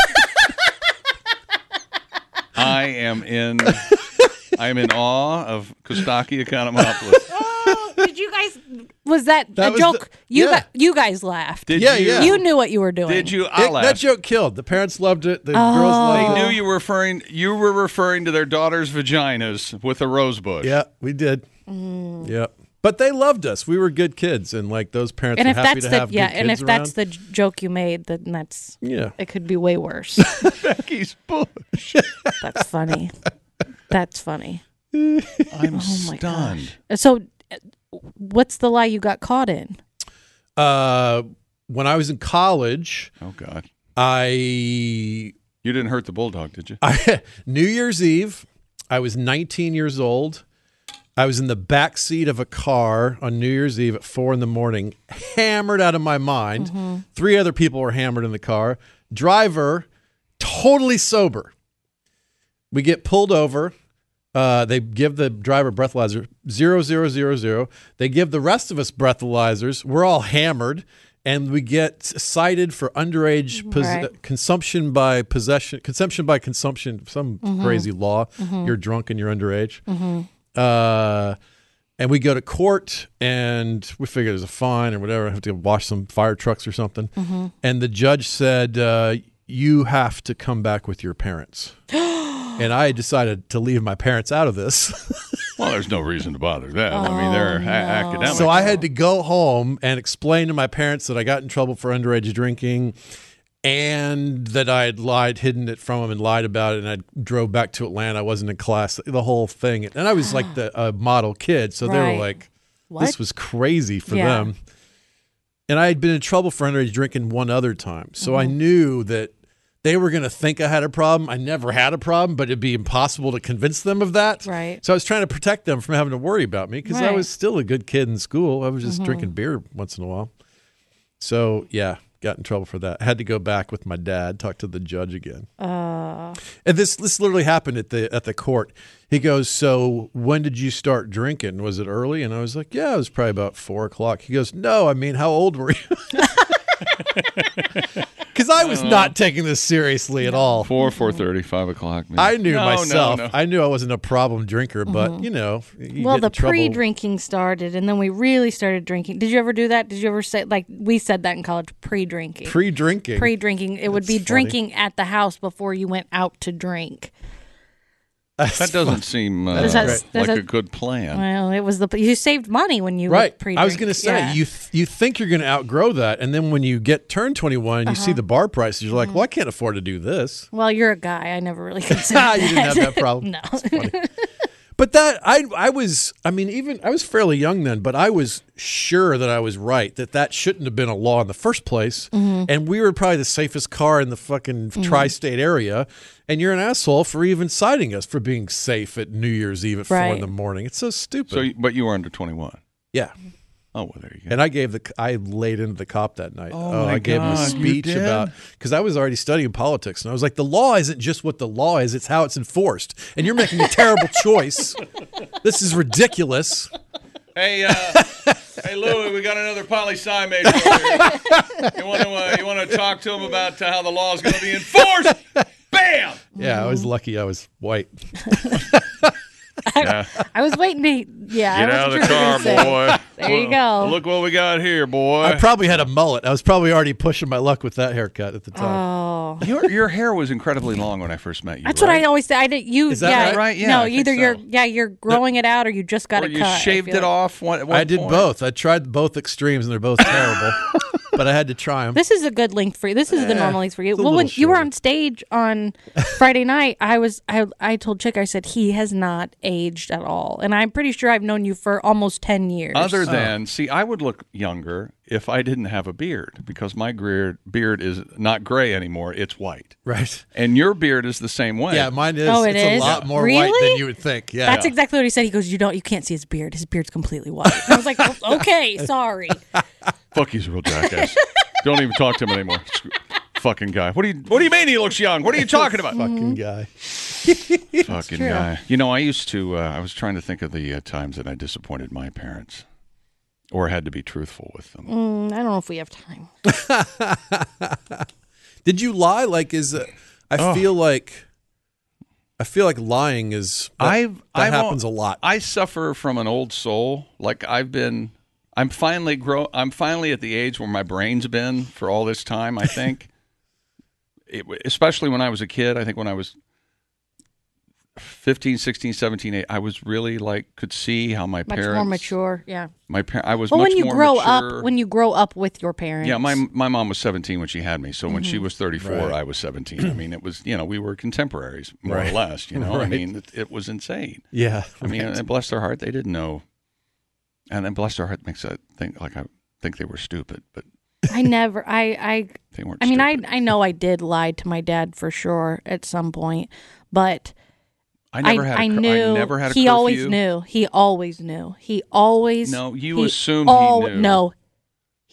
I am in. I am in awe of Kostaki Economopoulos. Oh, did you guys? Was that, That a was joke? the- you yeah. got, you guys laughed. Did Yeah, you? yeah. You knew what you were doing. Did you? I It- laughed. that joke killed. The parents loved it. The Oh. girls They loved it. knew you were referring. You were referring to their daughters' vaginas with a rose bush. Yeah, we did. Mm. Yeah. But they loved us. We were good kids, and like those parents And were if happy that's to the have yeah, good and kids if that's around. the j- joke you made, then that's Yeah. it could be way worse. Becky's bush. That's funny. That's funny. I'm Oh my stunned. gosh. So, uh, what's the lie you got caught in? Uh, when I was in college, Oh God. I, You didn't hurt the bulldog, did you? I New Year's Eve, I was nineteen years old. I was in the back seat of a car on New Year's Eve at four in the morning, hammered out of my mind. Mm-hmm. Three other people were hammered in the car. Driver totally sober. We get pulled over. Uh, they give the driver breathalyzer zero, zero, zero, zero. They give the rest of us breathalyzers. We're all hammered, and we get cited for underage pos- Right. consumption by possession, consumption by consumption, some Mm-hmm. crazy law. You're drunk and you're underage. Uh, and we go to court, and we figure there's a fine or whatever. I have to wash some fire trucks or something. Mm-hmm. And the judge said, uh, you have to come back with your parents. And I decided to leave my parents out of this. Well, there's no reason to bother them. I mean, they're a- no. academics. So I had to go home and explain to my parents that I got in trouble for underage drinking and that I had lied, hidden it from them and lied about it. And I drove back to Atlanta. I wasn't in class, the whole thing. And I was like the uh, model kid. So they Right. were like, What? this was crazy for Yeah. them. And I had been in trouble for underage drinking one other time. So Mm-hmm. I knew that they were going to think I had a problem. I never had a problem, but it'd be impossible to convince them of that. Right. So I was trying to protect them from having to worry about me because I Right. was still a good kid in school. I was just Mm-hmm. drinking beer once in a while. So, yeah, got in trouble for that. I had to go back with my dad, talk to the judge again. Uh, And this this literally happened at the at the court. He goes, so when did you start drinking? Was it early? And I was like, yeah, it was probably about four o'clock. He goes, no, I mean, how old were you? Because I was not taking this seriously at all. Four, four thirty, five o'clock. maybe. I knew No, myself. No, no. I knew I wasn't a problem drinker, but you know, you well, get the in trouble. pre-drinking started, and then we really started drinking. Did you ever do that? Did you ever say, like, we said that in college, pre-drinking? Pre-drinking. Pre-drinking. It would That's be funny. drinking at the house before you went out to drink. That doesn't seem uh, Does that- like does a that- good plan. Well, it was the you saved money when you Right. would pre-drink. I was going to say, Yeah. you th- you think you're going to outgrow that, and then when you get turned twenty-one and you Uh-huh. see the bar prices, you're like, well, I can't afford to do this. Well, you're a guy. I never really considered that. You didn't have that problem. No. But that I I was I mean even I was fairly young then, but I was sure that I was right that that shouldn't have been a law in the first place. Mm-hmm. And we were probably the safest car in the fucking tri-state area. And you're an asshole for even citing us for being safe at New Year's Eve at four in Right. the morning. It's so stupid. So, but you were under twenty-one. yeah. Oh, well, there you go. And I gave the I laid into the cop that night. Oh, my I gave him a God, you speech did? about because I was already studying politics, and I was like, the law isn't just what the law is; it's how it's enforced. And you're making a terrible choice. This is ridiculous. Hey, uh, hey, Louie, we got another poli sci major over here. You want to uh, you want to talk to him about uh, how the law is going to be enforced? Bam! Yeah, I was lucky I was white. Yeah. I was waiting to. Yeah. Get I out of the wasn't sure car, what you were gonna say. boy. There you go. Look what we got here, boy. I probably had a mullet. I was probably already pushing my luck with that haircut at the time. Oh. your your hair was incredibly long when I first met you. That's what right? I always say. I did. You. Is that yeah. right? Right, yeah, No, I think either so. you're. Yeah, you're growing it out, or you just got Or it you cut. I shaved feel it like. off. One, at one I did point. both. I tried both extremes, and they're both terrible. But I had to try them. This is a good length for you. This is the Eh, normal length for you. it's a Well, when little you were shorter. on stage on Friday night, I was I I told Chick, I said he has not aged at all, and I'm pretty sure I've known you for almost ten years. Other than, see, I would look younger if I didn't have a beard because my beard beard is not gray anymore; it's white. Right. And your beard is the same way. Yeah, mine is. Oh, it it's a is? lot more white Really? than you would think. Yeah. That's exactly what he said. He goes, "You don't, you can't see his beard. His beard's completely white." And I was like, "Oh, "Okay, sorry." Fuck, he's a real jackass. Don't even talk to him anymore. Screw- Fucking guy. What do you What do you mean he looks young? What are you talking about? fucking guy. Fucking true. guy. You know, I used to. Uh, I was trying to think of the uh, times that I disappointed my parents, or had to be truthful with them. Mm, I don't know if we have time. Did you lie? Like, is uh, I Oh. feel like I feel like lying is that, I've that I've al- happens a lot. I suffer from an old soul. Like I've been. I'm finally grow. I'm finally at the age where my brain's been for all this time. I think, it, especially when I was a kid. I think when I was fifteen, sixteen, seventeen, eight, I was really like could see how my Much parents. more mature. Yeah. My par- I was Well, much when you more grow mature. up, when you grow up with your parents. Yeah, my my mom was seventeen when she had me. So when Mm-hmm. she was thirty-four, Right. I was seventeen. I mean, it was, you know, we were contemporaries, more Right. or less, you know. I Right. mean, it, it was insane. yeah. I mean, and bless their heart, they didn't know. And then bless their heart makes I think like I think they were stupid, but I never. I. I. they weren't I mean, I. stupid. I know I did lie to my dad for sure at some point, but I never had a I cur- knew I never had a he always curfew. knew. He always knew. He always. No, you he assumed he al- knew. No, he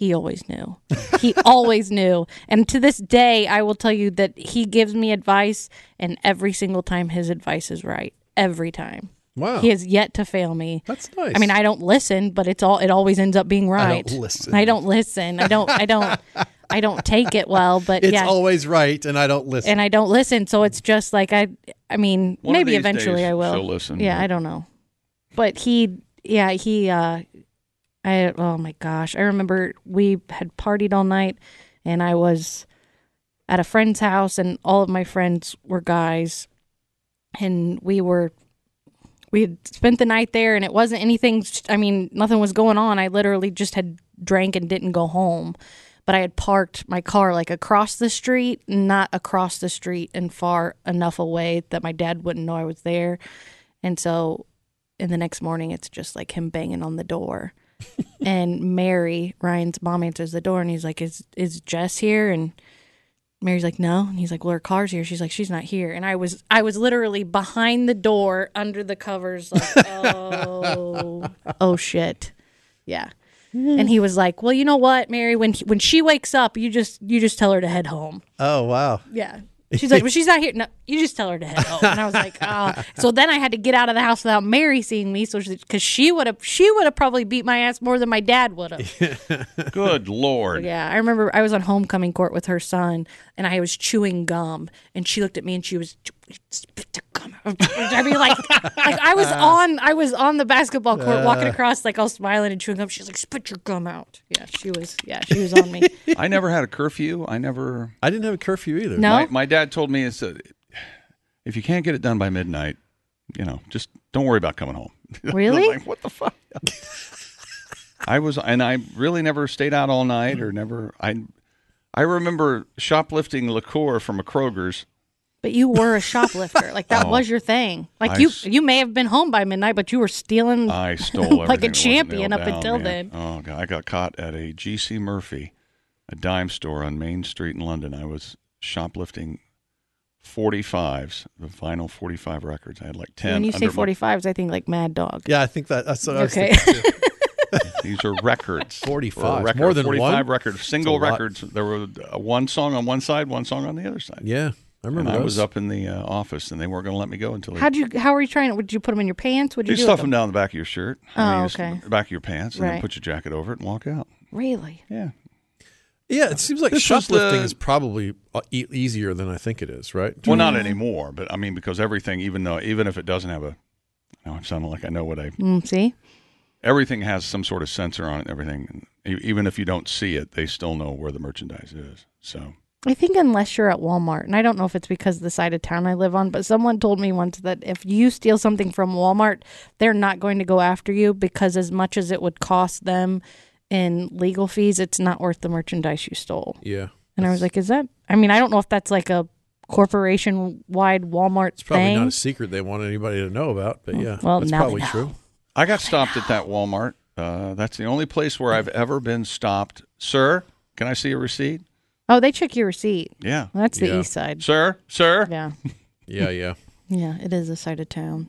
he always knew. He always knew. And to this day, I will tell you that he gives me advice, and every single time his advice is right. Every time. Wow. He has yet to fail me. That's nice. I mean, I don't listen, but it's all it always ends up being right. I don't listen. I don't listen. I don't I don't I don't take it well, but It's yeah. always right, and I don't listen. And I don't listen, so it's just like I I mean, One of maybe these eventually days I will. she'll listen, Yeah, but- I don't know. But he yeah, he uh I oh my gosh. I remember we had partied all night and I was at a friend's house and all of my friends were guys and we were we had spent the night there and it wasn't anything I mean, nothing was going on. I literally just had drank and didn't go home. But I had parked my car like across the street, not across the street and far enough away that my dad wouldn't know I was there. And so in the next morning, it's just like him banging on the door. And Mary, Ryan's mom, answers the door and he's like, is is Jess here? And Mary's like, no. And he's like, well, her car's here. She's like, she's not here. And I was I was literally behind the door under the covers like, oh, oh shit. Yeah. And he was like, well, you know what, Mary, when when she wakes up, you just you just tell her to head home. Oh, wow. Yeah. She's like, well, she's not here. No, you just tell her to head home. And I was like, oh. So then I had to get out of the house without Mary seeing me, so because she would have, she would have probably beat my ass more than my dad would have. Good Lord. Yeah, I remember I was on homecoming court with her son, and I was chewing gum, and she looked at me and she was spit the gum out. I mean, like, like I was on, I was on the basketball court walking across, like all smiling and chewing gum. She's like, spit your gum out. Yeah, she was, yeah, she was on me. I never had a curfew. I never. I didn't have a curfew either. No? My, my dad told me it's a, if you can't get it done by midnight, you know, just don't worry about coming home. Really? Like, what the fuck? I was, and I really never stayed out all night, or never. I, I remember shoplifting liqueur from a Kroger's. But you were a shoplifter. Like that Oh. was your thing. Like I you, s- you may have been home by midnight, but you were stealing. I stole Like a everything that wasn't champion nailed up down, until man. then. Oh god, I got caught at a G C Murphy, a dime store on Main Street in London. I was shoplifting forty-fives, the vinyl forty-five records. I had like ten. When you say under my- forty-fives, I think like Mad Dog. Yeah, I think that, that's what I was Okay. thinking, too. These are records. forty-five. For a record, More than forty-five one? records, single That's a lot. records. There were uh, one song on one side, one song on the other side. Yeah, I remember And I those. was up in the uh, office, and they weren't going to let me go until they How'd you? How were you trying? Would you put them in your pants? Would you You do stuff with them down the back of your shirt. Oh, I mean, you just- okay. the back of your pants, and Right. then put your jacket over it and walk out. Really? Yeah. Yeah, it seems like This was shoplifting the- is probably uh, e- easier than I think it is, right? Well, not anymore, but I mean, because everything, even though, even if it doesn't have a, now I'm sounding like I know what I, Mm, see? everything has some sort of sensor on it and everything. And e- even if you don't see it, they still know where the merchandise is. So, I think unless you're at Walmart, and I don't know if it's because of the side of town I live on, but someone told me once that if you steal something from Walmart, they're not going to go after you because as much as it would cost them in legal fees, it's not worth the merchandise you stole. Yeah. And I was like, is that, I mean, I don't know if that's like a corporation-wide Walmart It's probably thing. not a secret they want anybody to know about, but yeah, Well, that's now they probably know. true. I got stopped at that Walmart. Uh, that's the only place where I've ever been stopped. Sir, can I see a receipt? Oh, they check your receipt. Yeah. That's the Yeah. east side. Sir, sir. Yeah. Yeah, yeah. Yeah, it is a side of town.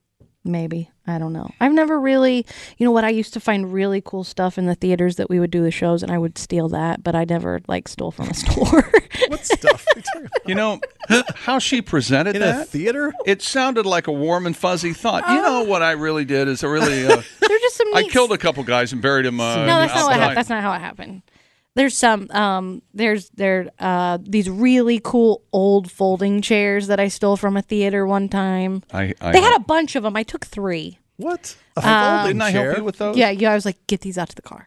Maybe. I don't know. I've never really, you know what, I used to find really cool stuff in the theaters that we would do the shows and I would steal that, but I never like stole from a store. What stuff? are you talking about? You know, how she presented In that, a theater? it sounded like a warm and fuzzy thought. You know what I really did is I really, uh, They're just some I neat killed a couple guys and buried them. Uh, No, that's not what outside. happened. That's not how it happened. There's some um there's there uh these really cool old folding chairs that I stole from a theater one time. I, I They had a bunch of them. I took three. What? A Um, folding Didn't I chair? help you with those? Yeah, yeah. I was like, get these out to the car.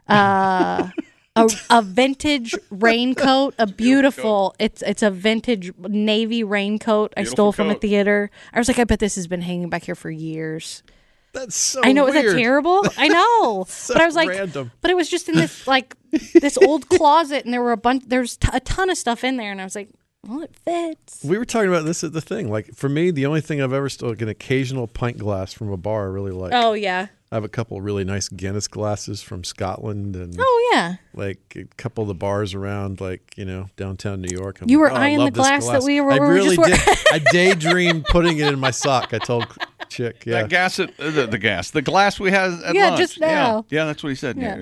Uh, a, a vintage raincoat, a beautiful. It's it's a vintage navy raincoat I Beautiful stole from a coat. theater. I was like, I bet this has been hanging back here for years. That's so I know, is weird. that terrible? I know, So but I was like, random. but it was just in this like this old closet, and there were a bunch. There's t- a ton of stuff in there, and I was like, well, it fits. We were talking about this at the thing. Like, for me, the only thing I've ever stolen, like an occasional pint glass from a bar I really like. Oh yeah. I have a couple of really nice Guinness glasses from Scotland and Oh yeah. like a couple of the bars around, like, you know, downtown New York. I'm You like, were oh, I eyeing love the this glass that we were- I we were really just did. I daydreamed putting it in my sock. I told Chick, yeah. That gas, at, uh, the, the gas, the glass we had at Yeah, lunch. just now. Yeah, yeah, that's what he said. Yeah. Yeah. yeah.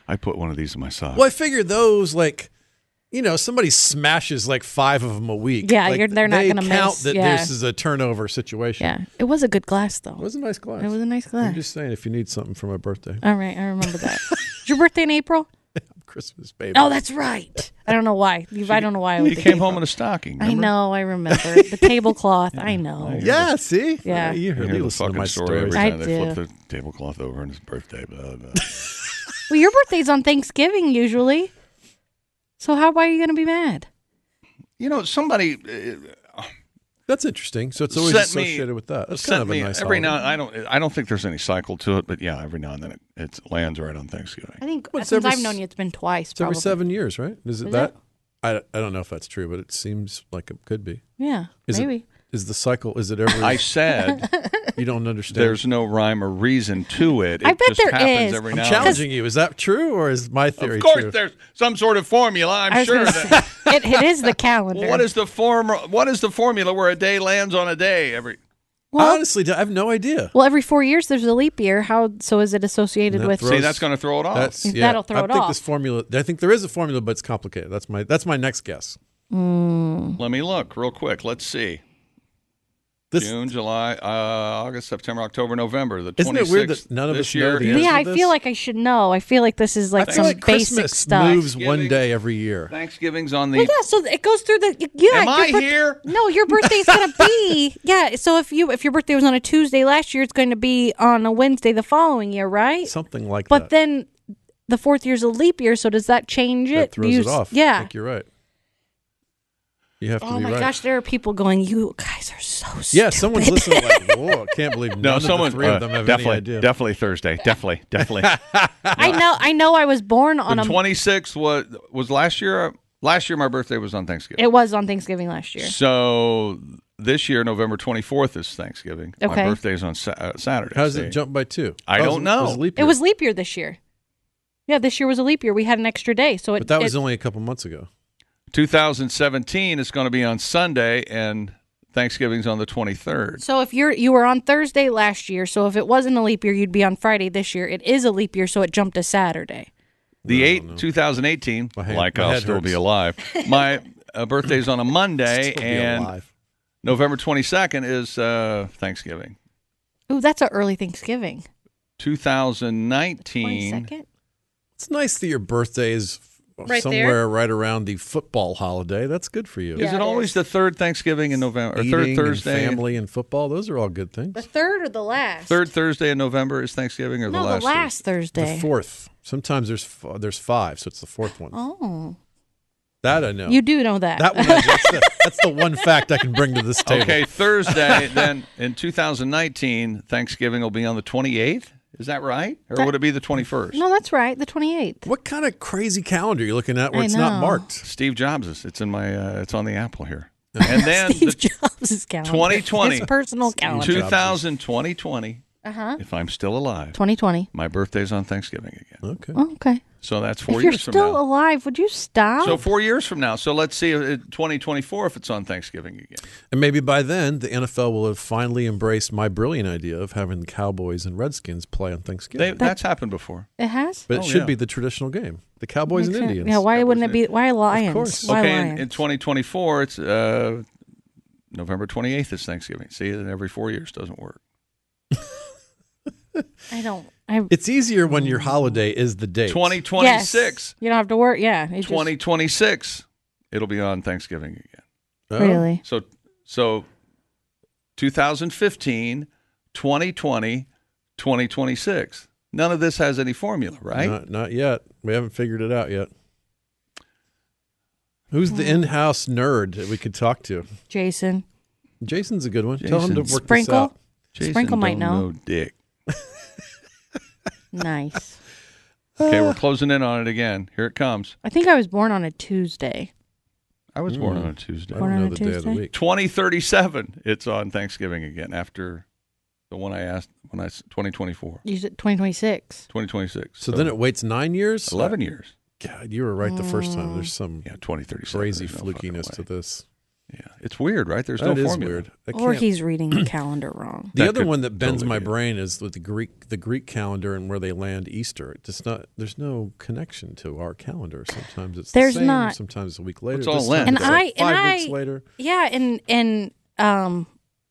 I put one of these in my sock. Well, I figure those like, you know, somebody smashes like five of them a week. Yeah, like, you're, they're not they going to count miss. that yeah. this is a turnover situation. yeah, it was a good glass though. It was a nice glass. It was a nice I'm glass. just saying, if you need something for my birthday, All right, I remember that. Is your birthday in April? Christmas baby. Oh, that's right. I don't know why. I don't know why. I was He thinking came home April. in a stocking. I remember? know. I remember the tablecloth. I know. Yeah, see? Yeah. you You heard hear me the listen to fucking my story stories. every I time they do. flip the tablecloth over on his birthday. Blah, blah. Well, your birthday's on Thanksgiving usually. So how are you going to be mad? You know, somebody uh, That's interesting. So it's always Sent me- associated with that. That's sent kind of a me nice every holiday. now. I don't. I don't think there's any cycle to it, but yeah, every now and then it, it lands right on Thanksgiving. I think Well, it's since every I've known s- you, it's been twice. It's every probably. seven years, right? Is it Is that? it? I, I don't know if that's true, but it seems like it could be. Yeah, Is maybe. it? Is the cycle? Is it every? I said you don't understand. there's no rhyme or reason to it. It I bet just there happens is. every I'm now and then. challenging you. Is that true, or is my theory Of course, true? there's some sort of formula. I'm I was sure gonna that. say, it, it is the calendar. What is the form? What is the formula where a day lands on a day every? I well, honestly, I have no idea. well, every four years there's a leap year. How so? Is it associated That with? throws- See, that's going to throw it off. That's yeah. That'll throw I it think off. this formula. I think there is a formula, but it's complicated. That's my. That's my next guess. Let me look real quick. Let's see. This June, July, uh, August, September, October, November. The Isn't it weird twenty-sixth that none of this us year know the is answer? yeah, I to feel this? like I should know. I feel like this is like I some feel like basic Christmas stuff. moves one Thanksgiving. day every year. Thanksgiving's on the. Well, yeah, so it goes through the. Yeah, Am your I birth- here? No, your birthday's gonna be yeah. So if you if your birthday was on a Tuesday last year, it's going to be on a Wednesday the following year, right? Something like But that. then the fourth year's a leap year, so does that change it? that Do throws you it s- off. I Yeah. think you're right. You have to Oh be my right. gosh, there are people going. You guys are so stupid. Yeah, someone's listening like, whoa, I can't believe No, none someone. of the three uh, of them have definitely, any idea. definitely Thursday. Definitely, definitely. I know. I know. I was born on the a. twenty-sixth was was last year. Last year, my birthday was on Thanksgiving. It was on Thanksgiving last year. So this year, November twenty-fourth is Thanksgiving. Okay. My birthday is on sa- uh, Saturday. How does See? it jump by two? I Oh, don't it know. was leap It year. was leap year this year. Yeah, this year was a leap year. We had an extra day, so it. but that was it- only a couple months ago. two thousand seventeen is going to be on Sunday, and Thanksgiving's on the twenty-third. So if you're you were on Thursday last year, so if it wasn't a leap year, you'd be on Friday this year. It is a leap year, so it jumped to Saturday. The No, eight no. two thousand eighteen, My hand- like my I'll head still hurts. be alive. My uh, birthday's on a Monday, Still be and alive. November twenty-second is uh, Thanksgiving. Ooh, that's an early Thanksgiving. two thousand nineteen. twenty-second? It's nice that your birthday is Right somewhere there. right around the football holiday. That's good for you. Is Yeah, it it always is. the third Thanksgiving in November, or Eating third and Thursday? family and football, those are all good things. The third or the last? Third Thursday in November is Thanksgiving, or No, the last? the last Thursday. The fourth. Sometimes there's f- there's five, so it's the fourth one. Oh, That I know. you do know that. That one. I, that's, the, that's the one fact I can bring to this Thursday? table. Okay, Thursday. Then in two thousand nineteen, Thanksgiving will be on the twenty-eighth. Is that right, or That- would it be the twenty-first? no, that's right. The twenty-eighth. What kind of crazy calendar are you looking at where I it's not know. marked? Steve Jobs' It's in my. Uh, it's on the Apple here. And then Steve the Jobs' calendar. twenty twenty. His personal calendar. two thousand twenty twenty. Uh huh. If I'm still alive, twenty twenty. my birthday's on Thanksgiving again. Okay. Oh, okay. So that's four If you're years from still now. alive, would you stop? So four years from now. So let's see, uh, twenty twenty-four, if it's on Thanksgiving again. And maybe by then the N F L will have finally embraced my brilliant idea of having the Cowboys and Redskins play on They, Thanksgiving. that's happened before. it has. but it Oh, should yeah. be the traditional game. The Cowboys Makes and sense. Indians. Yeah. Why Cowboys wouldn't it and be? Why Lions? course. Why okay, in, Lions? in twenty twenty-four, it's uh, November twenty-eighth is Thanksgiving. See, and every four years doesn't work. I don't. I It's easier when your holiday is the date. twenty twenty-six. Yes. You don't have to work. Yeah. it just- twenty twenty-six, it'll be on Thanksgiving again. Oh, Really? So, so two thousand fifteen, twenty twenty, twenty twenty-six. None of this has any formula, right? Not, not yet. We haven't figured it out yet. Who's Hmm. the in-house nerd that we could talk to? Jason. Jason's a good one. Tell him to Jason. work Sprinkle. this out. Jason Sprinkle might don't know. dick. Nice. Okay, we're closing in on it again. Here it comes. I think I was born on a Tuesday. I was born Mm. on a Tuesday. I Born don't on know a the day of the Tuesday? week. twenty thirty-seven, it's on Thanksgiving again after the one I asked when I s- twenty twenty-four, You said twenty twenty-six. twenty twenty-six. So then it waits nine years? eleven years. God, you were right the first Mm. time. There's some Yeah, twenty thirty-seven. crazy There's no fucking flukiness to way. this. Yeah, it's weird, right? There's That no is formula. weird. I Or can't- he's reading the calendar wrong. The That other could one that bends totally my be it. brain is with the Greek the Greek calendar and where they land Easter. It's just not. There's no connection to our calendar. Sometimes it's There's the same. not. Sometimes a week later. It's all This time Lent. And it's like I- and five I- weeks later. Yeah, and and um,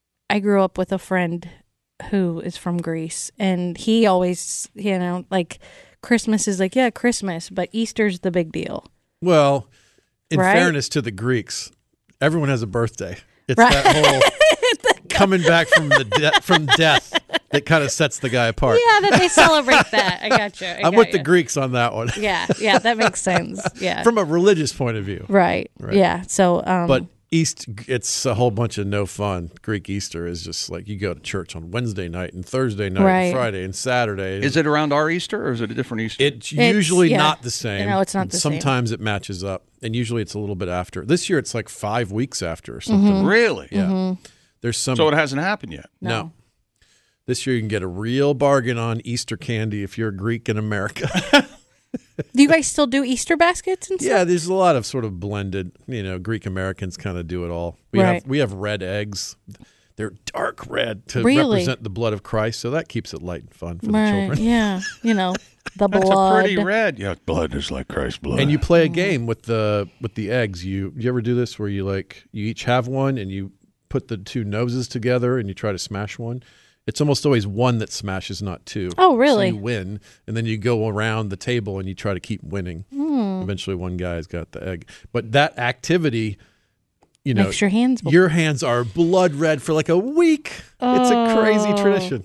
I grew up with a friend who is from Greece, and he always, you know, like Christmas is like, yeah, Christmas, but Easter's the big deal. Well, in Right? fairness to the Greeks, everyone has a birthday. It's Right. that whole coming back from the de- from death that kind of sets the guy apart. Yeah, that they celebrate that. I got you. I I'm got with the you. Greeks on that one. Yeah, yeah, that makes sense. Yeah, From a religious point of view. right. Right. Yeah. So, um, But East, it's a whole bunch of no fun. Greek Easter is just like you go to church on Wednesday night and Thursday night Right. and Friday and Saturday. Is it around our Easter or is it a different Easter? It's usually yeah. not the same. No, it's not the same. Sometimes it matches up, and usually it's a little bit after. This year, it's like five weeks after or something. Mm-hmm. really? Yeah, there's some. So it hasn't happened yet. no. No. This year, you can get a real bargain on Easter candy if you're a Greek in America. do you guys still do Easter baskets and stuff? Yeah, there's a lot of sort of blended. You know, Greek Americans kind of do it all. We Right. have we have red eggs. They're dark red to Really? represent the blood of Christ, so that keeps it light and fun for the Right. children. Yeah. You know, the That's blood. a pretty red. Yeah, blood is like Christ's blood. And you play a game with the with the eggs. You you ever do this where you like you each have one and you put the two noses together and you try to smash one? It's almost always one that smashes, not two. Oh, really? So you win, and then you go around the table and you try to keep winning. Hmm. Eventually, one guy's got the egg. But that activity, you know, Makes your hands. your hands are blood red for like a week. It's a crazy Oh. tradition.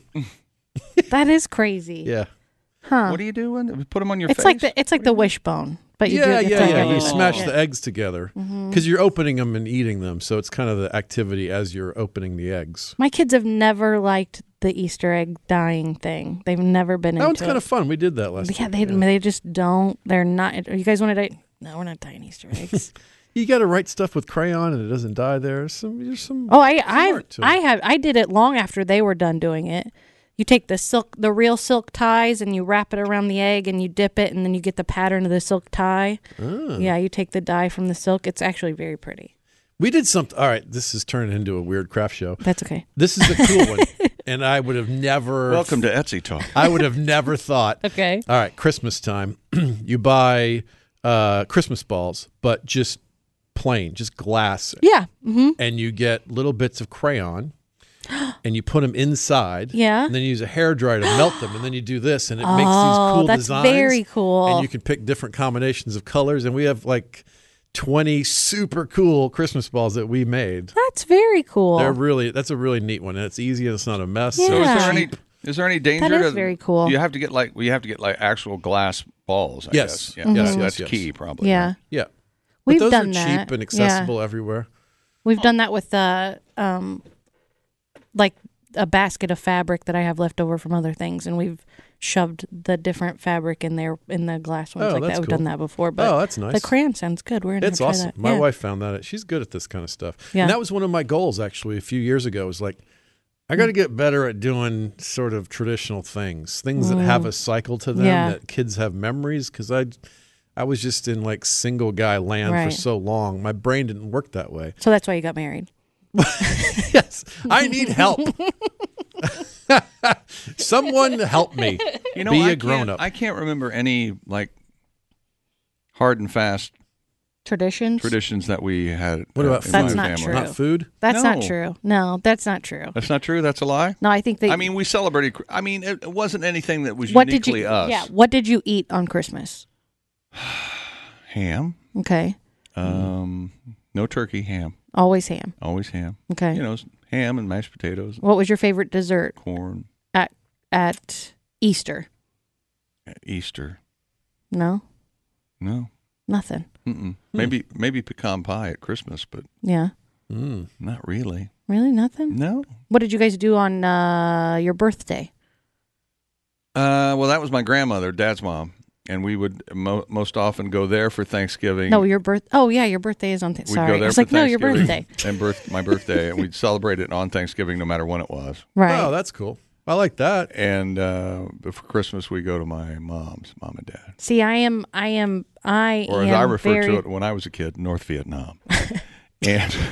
That is crazy. Yeah. Huh. What are you doing? Put them on your It's face? like the it's like the wishbone, but you do yeah, it. it's yeah, like yeah. a You little- smash yeah. the eggs together because Mm-hmm. you're opening them and eating them. So it's kind of the activity as you're opening the eggs. My kids have never liked the Easter egg dyeing thing. They've never been That into one's kind it. of fun. We did that last Yeah, time. they they just don't. They're not. You guys want to dye? No, we're not dyeing Easter eggs. You got to write stuff with crayon and it doesn't die there. There's some, there's some. Oh, I I art to it. I have I did it long after they were done doing it. You take the silk, the real silk ties, and you wrap it around the egg, and you dip it, and then you get the pattern of the silk tie. Ah. Yeah, you take the dye from the silk. It's actually very pretty. We did something. All right, this is turning into a weird craft show. That's okay. This is a cool one, and I would have never. Welcome to Etsy Talk. I would have never thought. Okay. All right, Christmas time. You buy uh, Christmas balls, but just plain, just glass, Yeah. Mm-hmm. and you get little bits of crayon, and you put them inside. Yeah. And then you use a hairdryer to melt them, and then you do this, and it Oh, makes these cool that's designs. very cool. And you can pick different combinations of colors, and we have like twenty super cool Christmas balls that we made. That's very cool. They're really that's a really neat one, and it's easy and it's not a mess. Yeah. So is Yeah. there any is there any danger? That is to, very cool. You have to get like well, you have to get like actual glass balls. I Yes. guess. Yeah, Mhm. that's, Yes, that's yes. key probably. yeah. right? Yeah. We've but those done are that. cheap and Yeah. accessible everywhere. We've done that with the um, like a basket of fabric that I have left over from other things, and we've shoved the different fabric in there in the glass ones Oh, like that's that. We've cool. done that before, but Oh, that's nice. the crayon sounds good. We're gonna It's try awesome. that. My Yeah. wife found that. She's good at this kind of stuff. Yeah. And that was one of my goals actually a few years ago. Was like, I got to get better at doing sort of traditional things, things that have a cycle to them, Mm. Yeah. that kids have memories. Because I, I was just in like single guy land Right. for so long. My brain didn't work that way. So that's why you got married. Yes, I need help. Someone help me. You know, Be I a grown can't- up. I can't remember any like hard and fast Traditions. traditions that we had. What uh, about in food? That's my not family. true. Not food. That's not No. true. No, that's not true. That's not true. That's a lie. No, I think that. I mean, we celebrated. I mean, it, it wasn't anything that was what did uniquely you? us. Yeah. What did you eat on Christmas? Ham. Okay. Um, no turkey. Ham. Always ham. Always ham. Okay. You know, ham and mashed potatoes, What was your favorite dessert corn, at at Easter? Easter. No, No. nothing. Mm-mm. Maybe maybe pecan pie at Christmas, but Yeah. Mm. not really. Really, nothing. No. What did you guys do on uh, your birthday? Uh, well, that was my grandmother, Dad's mom, and we would mo- most often go there for Thanksgiving. No, your birth. Oh yeah, your birthday is on. Th- We'd sorry, go there I was for like, no, your Thanksgiving birthday. and birth my birthday, and we'd celebrate it on Thanksgiving, no matter when it was. Right. Oh, that's cool. I like that. And uh, but for Christmas, we go to my mom's, mom and dad, See, I am. I am. I or am as I referred very, to it when I was a kid, North Vietnam. And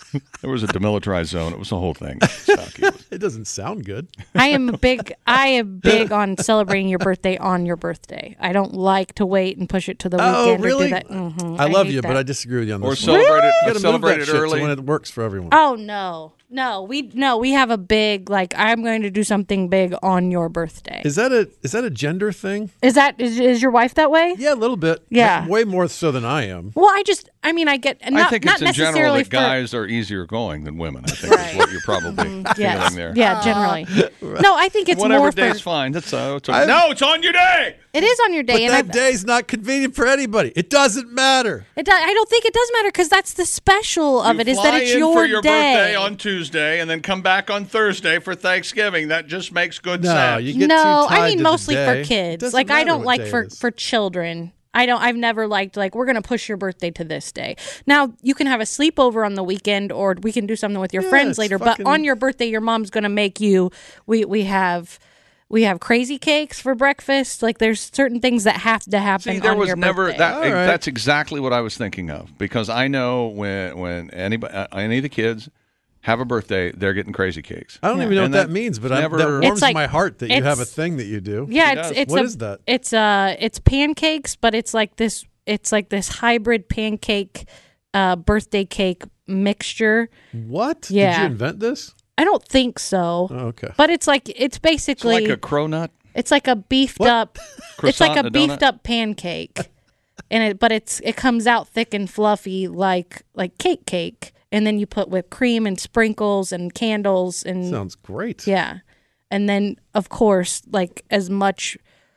There was a demilitarized zone. It was the whole thing. Stocky was- It doesn't sound good. I am big. I am big on celebrating your birthday on your birthday. I don't like to wait and push it to the Oh, weekend really? or do that. Mhm, I love hate you, that. but I disagree with you on Or this one. celebrate it, You gotta celebrate move it that shit early. to when it works for everyone. Oh no, no, we no, we have a big like. I'm going to do something big on your birthday. Is that a is that a gender thing? Is that is, is your wife that way? Yeah, a little bit. Yeah. Like, way more so than I am. Well, I just, I mean, I get. Not, I think not it's in general necessarily that for, guys are easier going than women. I think Right. is what you're probably feeling Yes. there. Yeah, generally. No, I think it's Whatever more day's for. fine. That's uh, it's I've- no, it's on your day. It is on your day, But and that I've, day's not convenient for anybody. It doesn't matter. it do, I don't think it does matter because that's the special of You it is fly that it's in your, for your day. birthday on Tuesday and then come back on Thursday for Thanksgiving. That just makes good No, sense. you get no, too tied I mean to the mostly day. for It kids. doesn't Like I matter don't what like day for it is. for children. I don't. I've never liked like we're gonna push your birthday to this day. Now you can have a sleepover on the weekend, or we can do something with your Yeah, friends it's later. fucking- But on your birthday, your mom's gonna make you. We we have. We have crazy cakes for breakfast. Like there's certain things that have to happen See, there on was your never birthday. that. All right. That's exactly what I was thinking of because I know when when anybody, uh, any of the kids have a birthday, they're getting crazy cakes. I don't even know And what that that means, but I'm, never- that It's warms like- my heart that you have a it's- thing that you do. Yeah, She it's does. it's What a, is that? It's uh it's pancakes, but it's like this. It's like this hybrid pancake, uh, birthday cake mixture. What? Did Yeah. you invent this? I don't think so, Oh, okay. but it's like it's It's basically like a cronut. it's like a beefed What? up. It's like Croissant a and a beefed donut? up pancake, and it but it's it comes out thick and fluffy like like cake cake, and then you put whipped cream and sprinkles and candles and Sounds great. yeah, and then of course like as much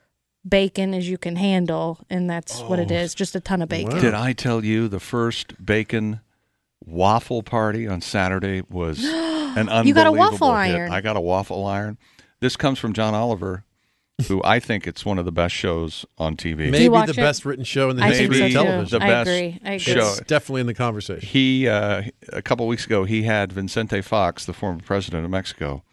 bacon as you can handle, and that's what it is. Just a ton of bacon. Wow. Did I tell you the first bacon waffle party on Saturday was an unbelievable You got a waffle hit. iron. I got a waffle iron. This comes from John Oliver, who I think it's one of the best shows on T V. Maybe watch the it? best written show in the I history think so of Maybe too. television. the I best agree. I agree. show. It's definitely in the conversation. He uh, a couple weeks ago he had Vicente Fox, the former president of Mexico,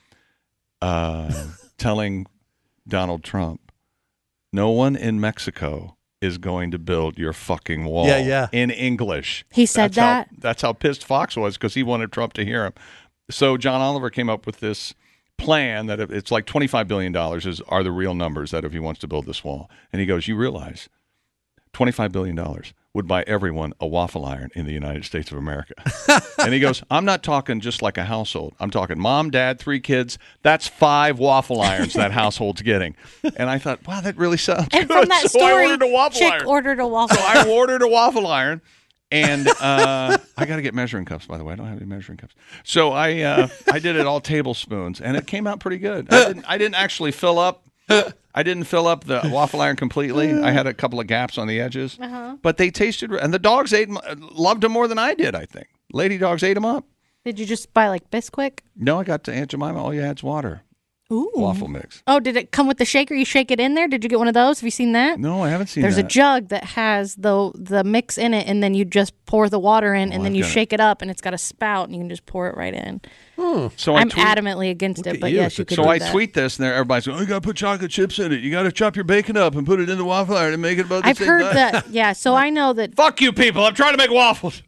uh, telling Donald Trump, "No one in Mexico is going to build your fucking wall." Yeah, yeah. In English, He said that's how- that? that's how pissed Fox was because he wanted Trump to hear him. So John Oliver came up with this plan that if- it's like twenty-five billion dollars is are the real numbers that if he wants to build this wall, and he goes, "You realize twenty-five billion dollars would buy everyone a waffle iron in the United States of America." And he goes, "I'm not talking just like a household. I'm talking mom, dad, three kids. That's five waffle irons that household's getting." And I thought, wow, that really sounds And good. from that so story, I ordered a waffle Chick iron. ordered a waffle. So I ordered a waffle iron. And uh, I got to get measuring cups, by the way. I don't have any measuring cups. So I uh, I did it all tablespoons, and it came out pretty good. I didn't, I didn't actually fill up. I didn't fill up the waffle iron completely. I had a couple of gaps on the edges, Uh-huh. but they tasted. And the dogs ate, 'em- loved them more than I did. I think lady dogs ate them up. Did you just buy like Bisquick? No, I got to Aunt Jemima. All you had's water. Ooh. Waffle mix. Oh, did it come with the shaker? You shake it in there? Did you get one of those? Have you seen that? No, I haven't seen There's that. a jug that has the the mix in it, and then you just pour the water in, and Oh, then I've you got it. shake it up, and it's got a spout, and you can just pour it right in. So I I'm tweet- adamantly against Look it, at but you yes, with you the could So do I that. tweet this, and there everybody's going, "Oh, you got to put chocolate chips in it. You got to chop your bacon up and put it in the waffle iron and make it about the I've same heard time." that. Yeah, so I know that Fuck you, people! I'm trying to make waffles.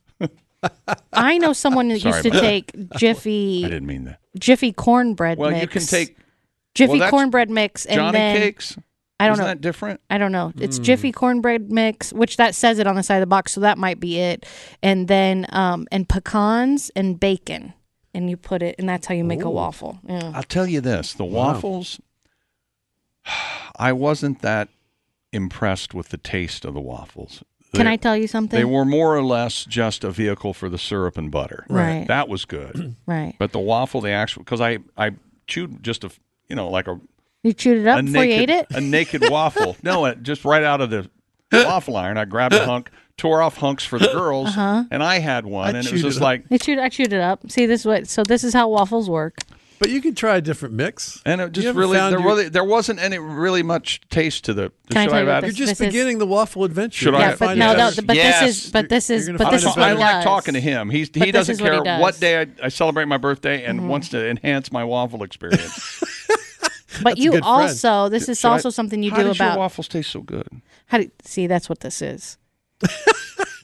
I know someone that Sorry used to about that. take I Jiffy didn't mean that. Jiffy cornbread Well, mix. you can take Jiffy well, that's cornbread mix, and Johnny then cakes. I don't Isn't know. that different? I don't know. It's Hmm. Jiffy cornbread mix, which that says it on the side of the box, so that might be it. And then um and pecans and bacon, and you put it, and that's how you make a waffle. Yeah. I'll tell you this: the waffles. I wasn't that impressed with the taste of the waffles. Can They- I tell you something? They were more or less just a vehicle for the syrup and butter. Right. That was good. right. But the waffle, the actual, because I I chewed just a you know like a You chewed it up a before naked you ate it. a naked waffle. No, it, just right out of the waffle iron. I grabbed a hunk, tore off hunks for the girls, Uh-huh. and I had one, I and it was chewed just it up. like. I chewed, I chewed it up. See, this is what. So this is how waffles work. But you could try a different mix. And it You just haven't really found there, your- really there wasn't any really much taste to the. Can I should tell I you have what added- You're just This is- beginning the waffle adventure. Should I You're Yeah, gonna but find no, out- no, Yes. but this Yes. is, but this You're is, gonna but find this out is about what I he like does. talking to him. He's But he this doesn't is what he care does. what day I, I celebrate my birthday and wants to enhance my waffle experience. But a you good friend. also, this is Should I- also something you How do did your about. waffles taste so good? How do see? That's what this is.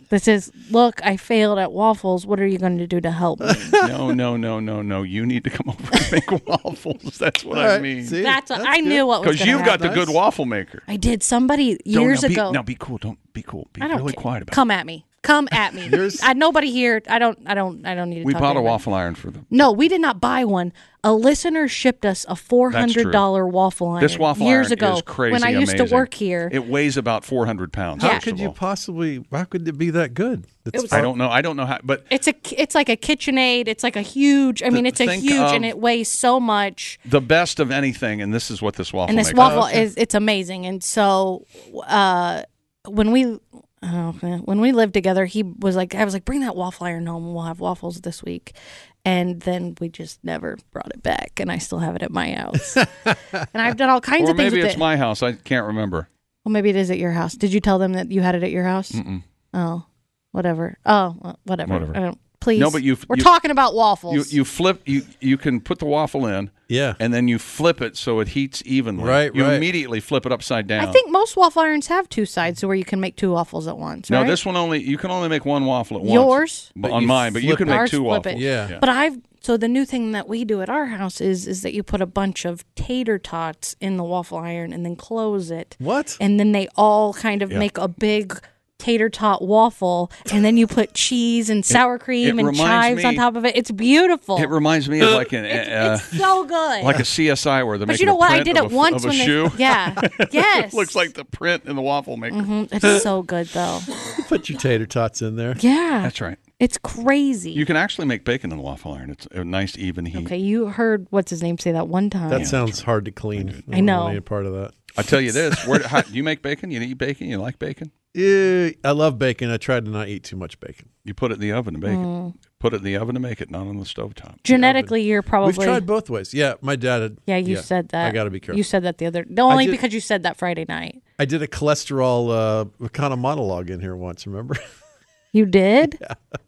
This is, look, I failed at waffles. What are you going to do to help me? No, no, no, no, no. You need to come over and make waffles. That's what All I right, mean. see? That's, what, I good. knew what was Because going to you've got happen. the good waffle maker. I did. Somebody Don't- years now be, ago. Now be cool. Don't be cool. Be I don't really care. quiet about Come at me. Come at me. Yours- I, nobody here. I don't. I don't. I don't need to. it. We talk bought to a anybody. waffle iron for them. No, we did not buy one. A listener shipped us a four hundred dollar waffle iron This waffle years iron ago is crazy when I used amazing. to work here. It weighs about four hundred pounds. How Yeah. first could of you all. possibly? How could it be that good? It's was- I don't know. I don't know how. But It's a. It's like a KitchenAid. It's like a huge. I mean, it's a think huge, of- and it weighs so much. the best of anything, and this is what this waffle And this maker waffle does. is. It's amazing. And so, uh, when we. Oh, man. When we lived together, he was like, I was like, bring that waffle iron home and we'll have waffles this week. And then we just never brought it back. And I still have it at my house. And I've done all kinds Or of things maybe with it's it. my house. I can't remember. Well, maybe it is at your house. Did you tell them that you had it at your house? Mm-mm. Oh, whatever. Oh, well, whatever. Whatever. I don't, please. No, but you- We're you- talking about You waffles. you flip you you can put the waffle in, Yeah. and then you flip it so it heats evenly. Right, You right. immediately flip it upside down. I think most waffle irons have two sides, so where you can make two waffles at once. No, right? this one only you can only make one waffle at once. Yours? But But on you mine, but you flip can it. make Ours two flip waffles. it. Yeah. But I've so the new thing that we do at our house is is that you put a bunch of tater tots in the waffle iron and then close it. What? And then they all kind of Yeah. make a big tater tot waffle, and then you put cheese and sour cream it and reminds chives me- on top of it. It's beautiful. It reminds me of like an it's, uh, it's so good. like a C S I where they're but making you know a what? I print did of it a, once of a when shoe. they yeah yes Looks like the print in the waffle maker. Mhm. It's so good though. Put your tater tots in there. Yeah, That's right. it's crazy. You can actually make bacon in the waffle iron. It's a nice even heat. okay, you heard what's his name say that one time. That sounds hard to clean. I know. don't want any part of that. I tell you this: where, how, do you make bacon? You eat bacon? You like bacon? Yeah, I love bacon. I try to not eat too much bacon. You put it in the oven to bake Mm. it. Put it in the oven to make it, not on the stovetop. Genetically, you're probably We've tried both ways. Yeah, my dad had. yeah. You said that. I got to be careful. You said that the other only did- because you said that Friday night. I did a cholesterol uh, kind of monologue in here once. Remember? You did.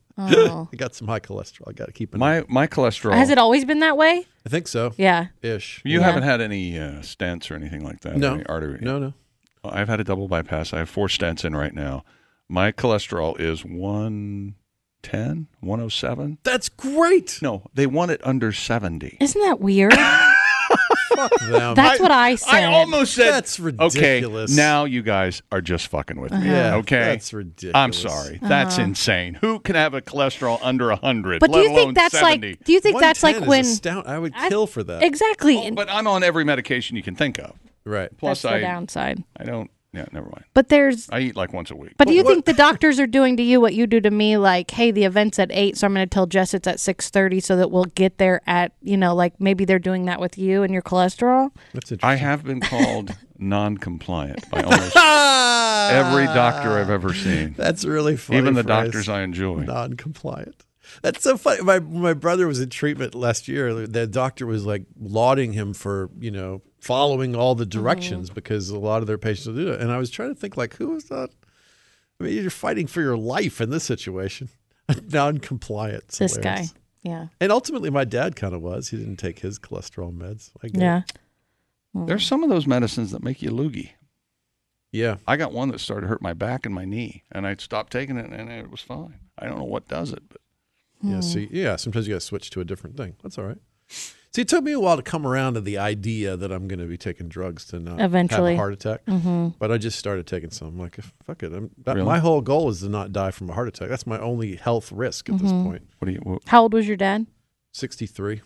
Oh, I got some high cholesterol. I got to keep it. My my cholesterol. has it always been that way? I think so. Yeah. Ish. You Yeah. haven't had any uh, stents or anything like that? No. Any artery? No, no. I've had a double bypass. I have four stents in right now. My cholesterol is one ten, one oh seven. That's great. No, they want it under seventy. Isn't that weird? Fuck them. That's what I said. I almost said That's Okay, ridiculous. now you guys are just fucking with me. Yeah, okay, that's ridiculous. I'm sorry. That's Uh-huh. insane. Who can have a cholesterol under one hundred? But do let you alone think that's seventy? like? Do you think that's like one ten when is astound- I would I- kill for that. exactly? Oh, but I'm on every medication you can think of. Right. Plus, that's the I downside. I don't. Yeah, never mind. But there's. I eat like once a week. But do you What- think the doctors are doing to you what you do to me? Like, hey, the event's at eight, so I'm going to tell Jess it's at six thirty, so that we'll get there at you know, like maybe they're doing that with you and your cholesterol. That's I interesting. have been called non-compliant by almost every doctor I've ever seen, That's really funny. even the phrase. doctors I enjoy. Non-compliant. That's so funny. My my brother was in treatment last year. The doctor was like lauding him for you know following all the directions because a lot of their patients will do it. And I was trying to think like who is that? I mean, you're fighting for your life in this situation. Non-compliant. It's This guy, hilarious. yeah, And ultimately, my dad kind of was. He didn't take his cholesterol meds. I get it. yeah. There's some of those medicines that make you loogie. Yeah. I got one that started to hurt my back and my knee, and I stopped taking it, and it was fine. I don't know what does it, but Yeah. See, yeah. Sometimes you got to switch to a different thing. That's all right. See, it took me a while to come around to the idea that I'm going to be taking drugs to not Eventually. have a heart attack. Mm-hmm. But I just started taking some. I'm like, fuck it. I'm, that, Really? My whole goal is to not die from a heart attack. That's my only health risk at this point. what do you what, How old was your dad? sixty-three.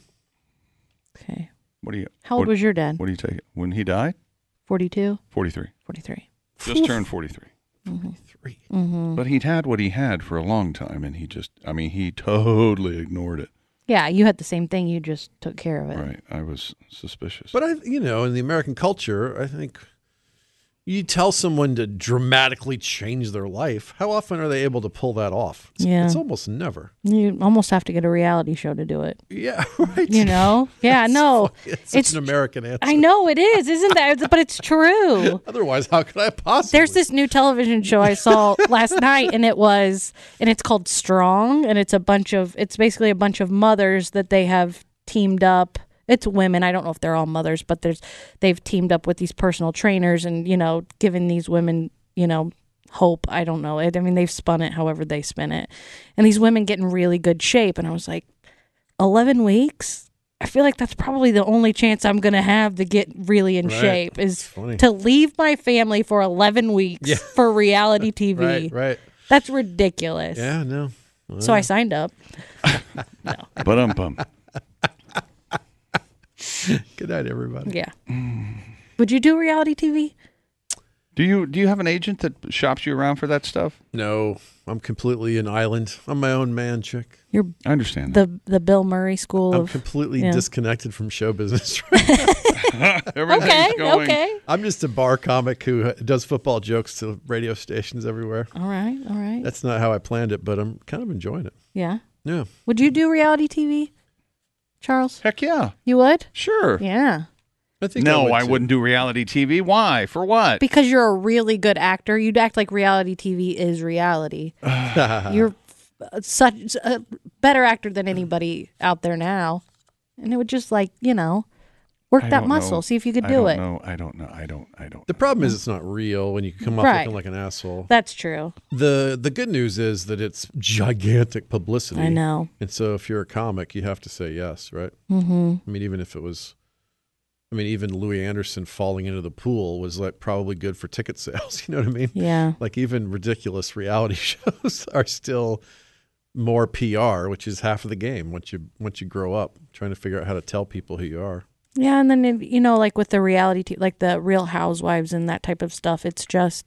Okay. what do you How old what, was your dad? what do you take? When he died, forty-two, forty-three. forty-three. Just turned forty-three. Three. Mm-hmm. But he'd had what he had for a long time, and he just, I mean, he totally ignored it. Yeah, you had the same thing. You just took care of it. Right. I was suspicious. But I, you know, in the American culture, I think you tell someone to dramatically change their life. How often are they able to pull that off? It's, Yeah. it's almost never. You almost have to get a reality show to do it. Yeah, right. You know? Yeah, no. It's such It's an American answer. I know it is, isn't that? But it's true. Otherwise, how could I possibly? There's this new television show I saw last night, and it was, and it's called Strong, and it's a bunch of, it's basically a bunch of mothers that they have teamed up. It's women. I don't know if they're all mothers, but there's, they've teamed up with these personal trainers, and you know, given these women, you know, hope. I don't know it. I mean, they've spun it however they spin it. And these women get in really good shape. And I was like, eleven weeks? I feel like that's probably the only chance I'm going to have to get really in Right. shape is Funny. to leave my family for eleven weeks Yeah. for reality T V. Right, right. That's ridiculous. Yeah, no. So I signed up. But um bum. Good night, everybody. Yeah. Would you do reality T V? Do you do you have an agent that shops you around for that stuff? No, I'm completely an island. I'm my own man, chick. You're I understand that. the the Bill Murray school I'm of. completely yeah. disconnected from show business. Everything's Okay. going. Okay. I'm just a bar comic who does football jokes to radio stations everywhere. All right. All right. That's not how I planned it, but I'm kind of enjoying it. Yeah. Yeah. Would you do reality T V, Charles? Heck yeah. You would? Sure. Yeah. I think No, I, I, would too. wouldn't do reality T V. Why? For what? Because you're a really good actor. You'd act like reality T V is reality. You're f- such a better actor than anybody out there now. And it would just like, you know, work I that don't muscle. know. See if you could I do don't it. know. I don't know. I don't. I don't. The problem is it's not real when you come off Right. looking like an asshole. That's true. The the good news is that it's gigantic publicity. I know. And so if you're a comic, you have to say yes, right? Mm-hmm. I mean, even if it was, I mean, even Louis Anderson falling into the pool was like probably good for ticket sales. You know what I mean? Yeah. Like even ridiculous reality shows are still more P R, which is half of the game once you once you grow up, trying to figure out how to tell people who you are. Yeah, and then, it, you know, like with the reality, t- like the Real Housewives and that type of stuff, it's just,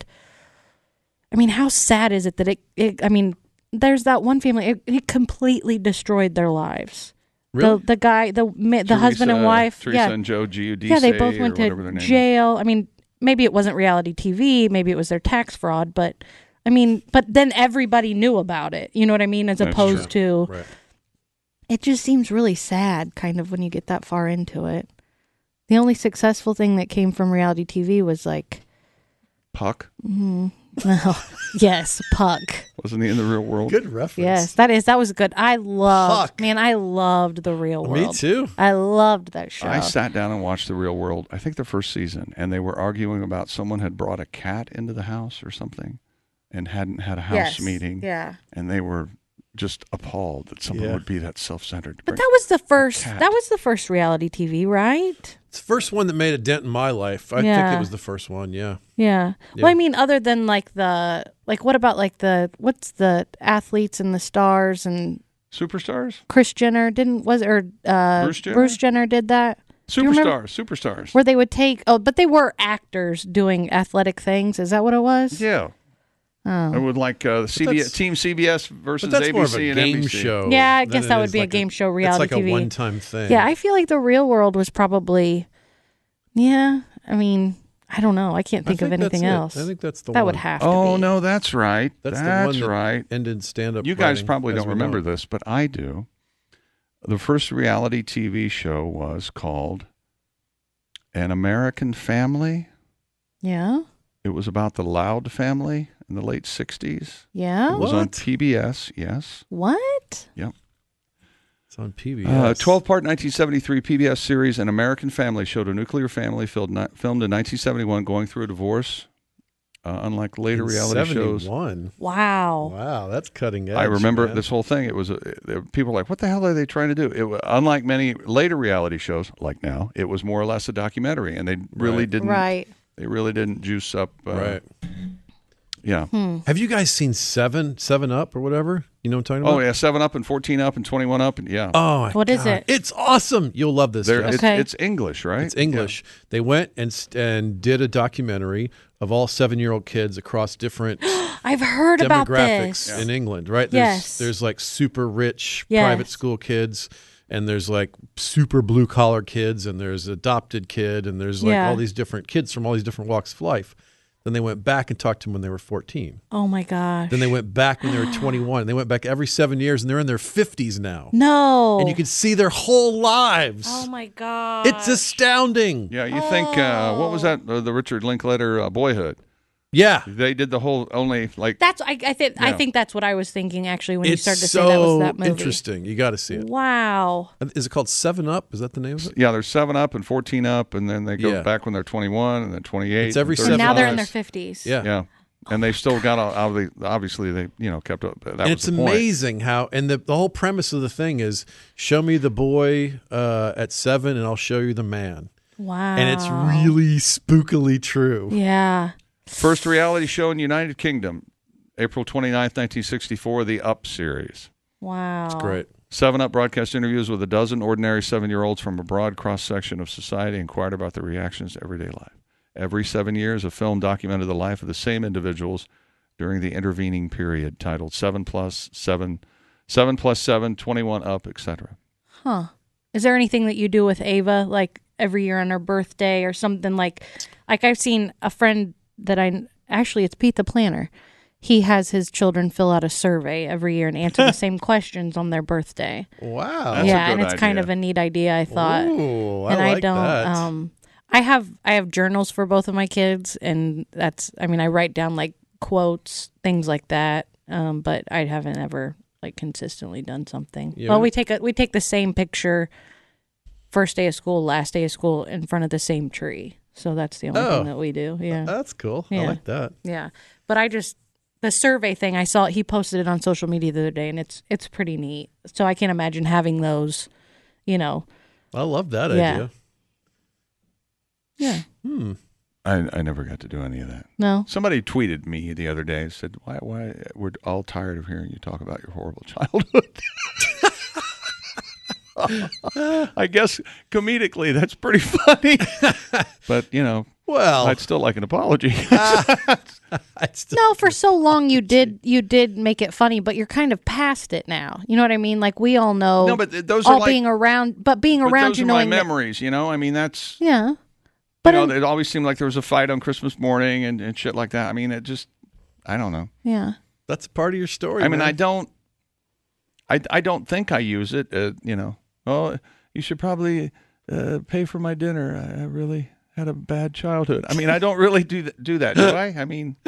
I mean, how sad is it that it, it I mean, there's that one family, it, it completely destroyed their lives. Really? The, the guy, the ma- the husband and Teresa- wife. Teresa yeah. and Joe Giudice. Yeah, they both went or whatever their to name is. jail. I mean, maybe it wasn't reality T V, maybe it was their tax fraud, but I mean, but then everybody knew about it. You know what I mean? As That's opposed to, Right. it just seems really sad kind of when you get that far into it. The only successful thing that came from reality T V was like, Puck. no, yes, Puck. Wasn't he in the real world? Good reference. Yes, that is, that was good. I loved, Puck. man, I loved The Real World. Me too. I loved that show. I sat down and watched The Real World, I think the first season, and they were arguing about someone had brought a cat into the house or something and hadn't had a house Yes, meeting. Yeah. And they were just appalled that someone Yeah. would be that self-centered. But that was the first, cat. that was the first reality T V, right? It's the first one that made a dent in my life. I Yeah. think it was the first one, yeah. Yeah. Yeah. Well, I mean, other than like the, like, what about like the, what's the athletes and the stars and Superstars? Kris Jenner didn't, was, or uh, Bruce Jenner? Bruce Jenner did that? Do you remember- Superstars. Superstars. Where they would take, oh, but they were actors doing athletic things. Is that what it was? Yeah. Oh. It would like uh, C B S, that's- Team C B S versus But that's A B more of C a and game N B C. show. Yeah, I than guess it that would is be a like game show, reality It's like T V. a one-time thing. Yeah, I feel like The Real World was probably, yeah, I mean, I don't know. I can't I think, of that's anything it. else. I think that's the that one. would have to Oh, be. no, that's right. That's, That's, the one that right. ended stand-up You guys writing, probably as don't we remember know it. this, but I do. The first reality T V show was called An American Family. Yeah, It was about the Loud family in the late sixties. yeah. It was on What? P B S, yes. What? It's on P B S. Uh, twelve-part nineteen seventy-three P B S series, An American Family, showed a nuclear family filmed, filmed in nineteen seventy-one going through a divorce. Uh, unlike later In reality shows. seventy-one. Wow. Wow, that's cutting edge. I remember man. this whole thing. It was uh, there were people were like, "What the hell are they trying to do?" It wa- unlike many later reality shows, like now, it was more or less a documentary, and they really Right. didn't. Right. They really didn't juice up. Uh, Right. Yeah. Have you guys seen Seven, Seven Up or whatever? You know what I'm talking about? Oh yeah, seven up and fourteen up and twenty-one up and yeah. Oh, my What is God. it? It's awesome. You'll love this. There- Jess. it's, Okay. it's English, right? It's English. They went and st- and did a documentary of all seven-year-old kids across different I've heard about demographics this. in England, right? There's, Yes. There's like super rich Yes. private school kids, and there's like super blue collar kids, and there's adopted kid, and there's like Yeah. all these different kids from all these different walks of life. Then they went back and talked to them when they were fourteen. Oh my gosh. Then they went back when they were twenty-one. And they went back every seven years, and they're in their fifties now. No. And you can see their whole lives. Oh my god. It's astounding. Yeah, you think uh, what was that? Oh. Uh, the Richard Linklater uh, Boyhood. Yeah. They did the whole only like That's I I think I Yeah. think that's what I was thinking actually when It's you started to so say that was that movie. interesting. You got to see it. Wow. Is it called Seven Up? Is that the name of it? yeah. There's seven up and fourteen up, and then they go Yeah. back when they're twenty-one and then twenty-eight. It's every and seven And now they're in years. their fifties. Yeah. Yeah, and they still got out of the. Obviously, they you know kept up. That and was it's the point. amazing how, and the, the whole premise of the thing is, show me the boy uh, at seven, and I'll show you the man. Wow. And it's really spookily true. Yeah. First reality show in United Kingdom, April twenty-ninth, nineteen sixty-four, the Up series. Wow. It's great. Seven Up broadcast interviews with a dozen ordinary seven-year-olds from a broad cross-section of society, inquired about their reactions to everyday life. Every seven years, a film documented the life of the same individuals during the intervening period, titled Seven Plus Seven, Seven Plus Seven, twenty-one Up, et cetera. Huh. Is there anything that you do with Ava, like every year on her birthday or something like? Like I've seen a friend that I actually it's Pete the Planner. He has his children fill out a survey every year and answer the same questions on their birthday. Wow. That's a yeah, good and it's kind idea. of a neat idea, I thought. Ooh, I and like I don't that. um I have I have journals for both of my kids, and that's I mean I write down like quotes, things like that. Um, but I haven't ever like consistently done something. Yeah. Well, we take a we take the same picture first day of school, last day of school in front of the same tree. So that's the only Oh. thing that we do. Yeah. That's cool. I Yeah. like that. Yeah. But I just the survey thing, I saw he posted it on social media the other day, and it's it's pretty neat. So I can't imagine having those, you know. I love that Yeah. idea. Yeah. Hmm. I, I never got to do any of that. No. Somebody tweeted me the other day and said, why, why, we're all tired of hearing you talk about your horrible childhood. I guess comedically that's pretty funny. But, you know, Well, I'd still like an apology. I'd still, No, for so long you did you did make it funny, but you're kind of past it now. You know what I mean? Like we all know No, but th- those are all like- being around but being But around those you are my knowing that- memories, you know? I mean, that's, Yeah. you But know, in- it always seemed like there was a fight on Christmas morning and, and shit like that. I mean, it just, I don't know. yeah. that's a part of your story. I mean, man. I don't, I, I don't think I use it. Uh, you know, oh, you should probably uh, pay for my dinner. I, I really had a bad childhood. I mean, I don't really do that. Do that, do I? I mean,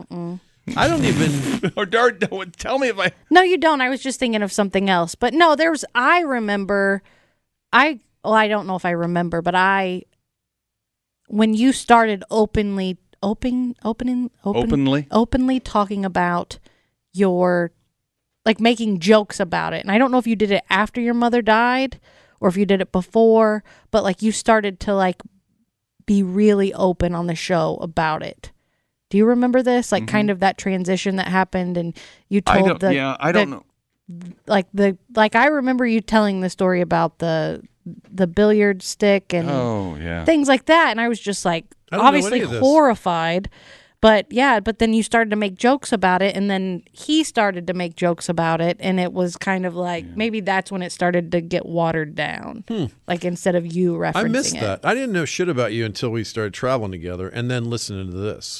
I don't even. or Dart, tell me if I. No, you don't. I was just thinking of something else. But no, there's I remember I well, I don't know if I remember, but I when you started openly open opening open, Openly? openly talking about your like making jokes about it. And I don't know if you did it after your mother died or if you did it before, but like you started to like be really open on the show about it. Do you remember this? Like kind of that transition that happened and you I told don't. the yeah, I the- don't know. like the like I remember you telling the story about the the billiard stick and Oh yeah. things like that, and I was just like I don't know obviously any of this. horrified. But yeah, but then you started to make jokes about it, and then he started to make jokes about it, and it was kind of like maybe that's when it started to get watered down. Like instead of you referencing I missed it. that. I didn't know shit about you until we started traveling together, and then listening to this.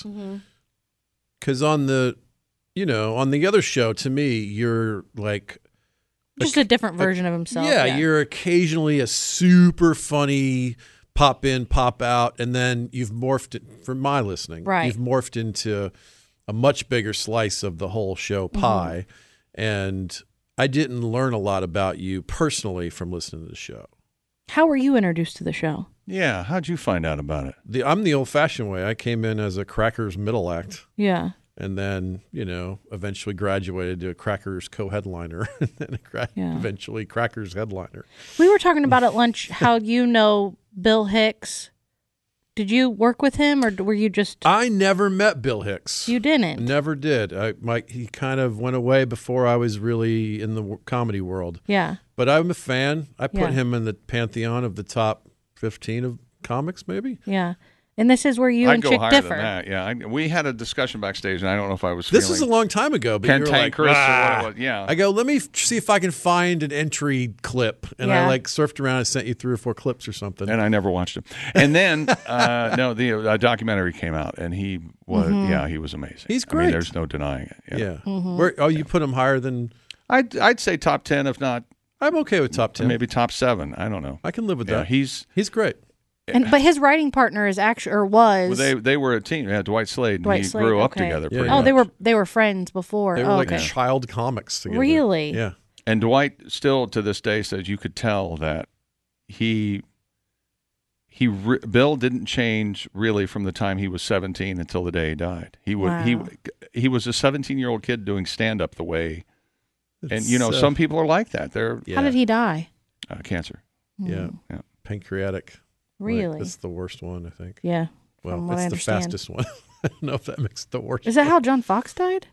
Because on the, you know, on the other show, to me, you're like, Just a different version of himself. yeah, you're occasionally a super funny pop in, pop out, and then you've morphed it, from my listening, Right. you've morphed into a much bigger slice of the whole show pie. And I didn't learn a lot about you personally from listening to the show. How were you introduced to the show? Yeah. How'd you find out about it? The, I'm the old-fashioned way. I came in as a Crackers middle act. Yeah. And then, you know, eventually graduated to a Crackers co-headliner, and then a cra- Yeah. eventually Crackers headliner. We were talking about at lunch how you know Bill Hicks. Did you work with him, or were you just I never met Bill Hicks. you didn't? Never did. I, my, he kind of went away before I was really in the w- comedy world. Yeah. But I'm a fan. I put Yeah. him in the pantheon of the top fifteen of comics, maybe. Yeah. And this is where you I'd and go Chick higher differ. than that. Yeah. I, we had a discussion backstage, and I don't know if I was. This feeling was a long time ago, but you were like, cantankerous or "Ah." what it was. Yeah. I go, let me f- see if I can find an entry clip. And I Yeah. like surfed around and sent you three or four clips or something. and I never watched him. And then, uh, no, the uh, documentary came out, and he was, Mm-hmm. yeah, he was amazing. He's I mean, great. there's no denying it. Yeah. yeah. Mm-hmm. Where, oh, you put him higher than. I'd, I'd say top ten, if not I'm okay with top ten. maybe top seven. I don't know. I can live with Yeah, that. he's. He's great. And but his writing partner is actually or was Well, they they were a team. Yeah, Dwight Slade. And Dwight he Slade, grew up okay. together. Yeah, Pretty yeah. Oh, they much. were they were friends before. They were oh, like okay. child comics together. Really? Yeah. And Dwight still to this day says you could tell that he he re- Bill didn't change really from the time he was seventeen until the day he died. He would Wow. he he was a seventeen-year-old kid doing stand-up the way, and It's, you know, uh, some people are like that. They're Yeah. How did he die? uh, cancer. Yeah. Yeah. Pancreatic. Really? Like, that's the worst one, I think. Yeah. Well, from what I it's the understand. fastest one. I don't know if that makes it the worst. Is that how John Fox died?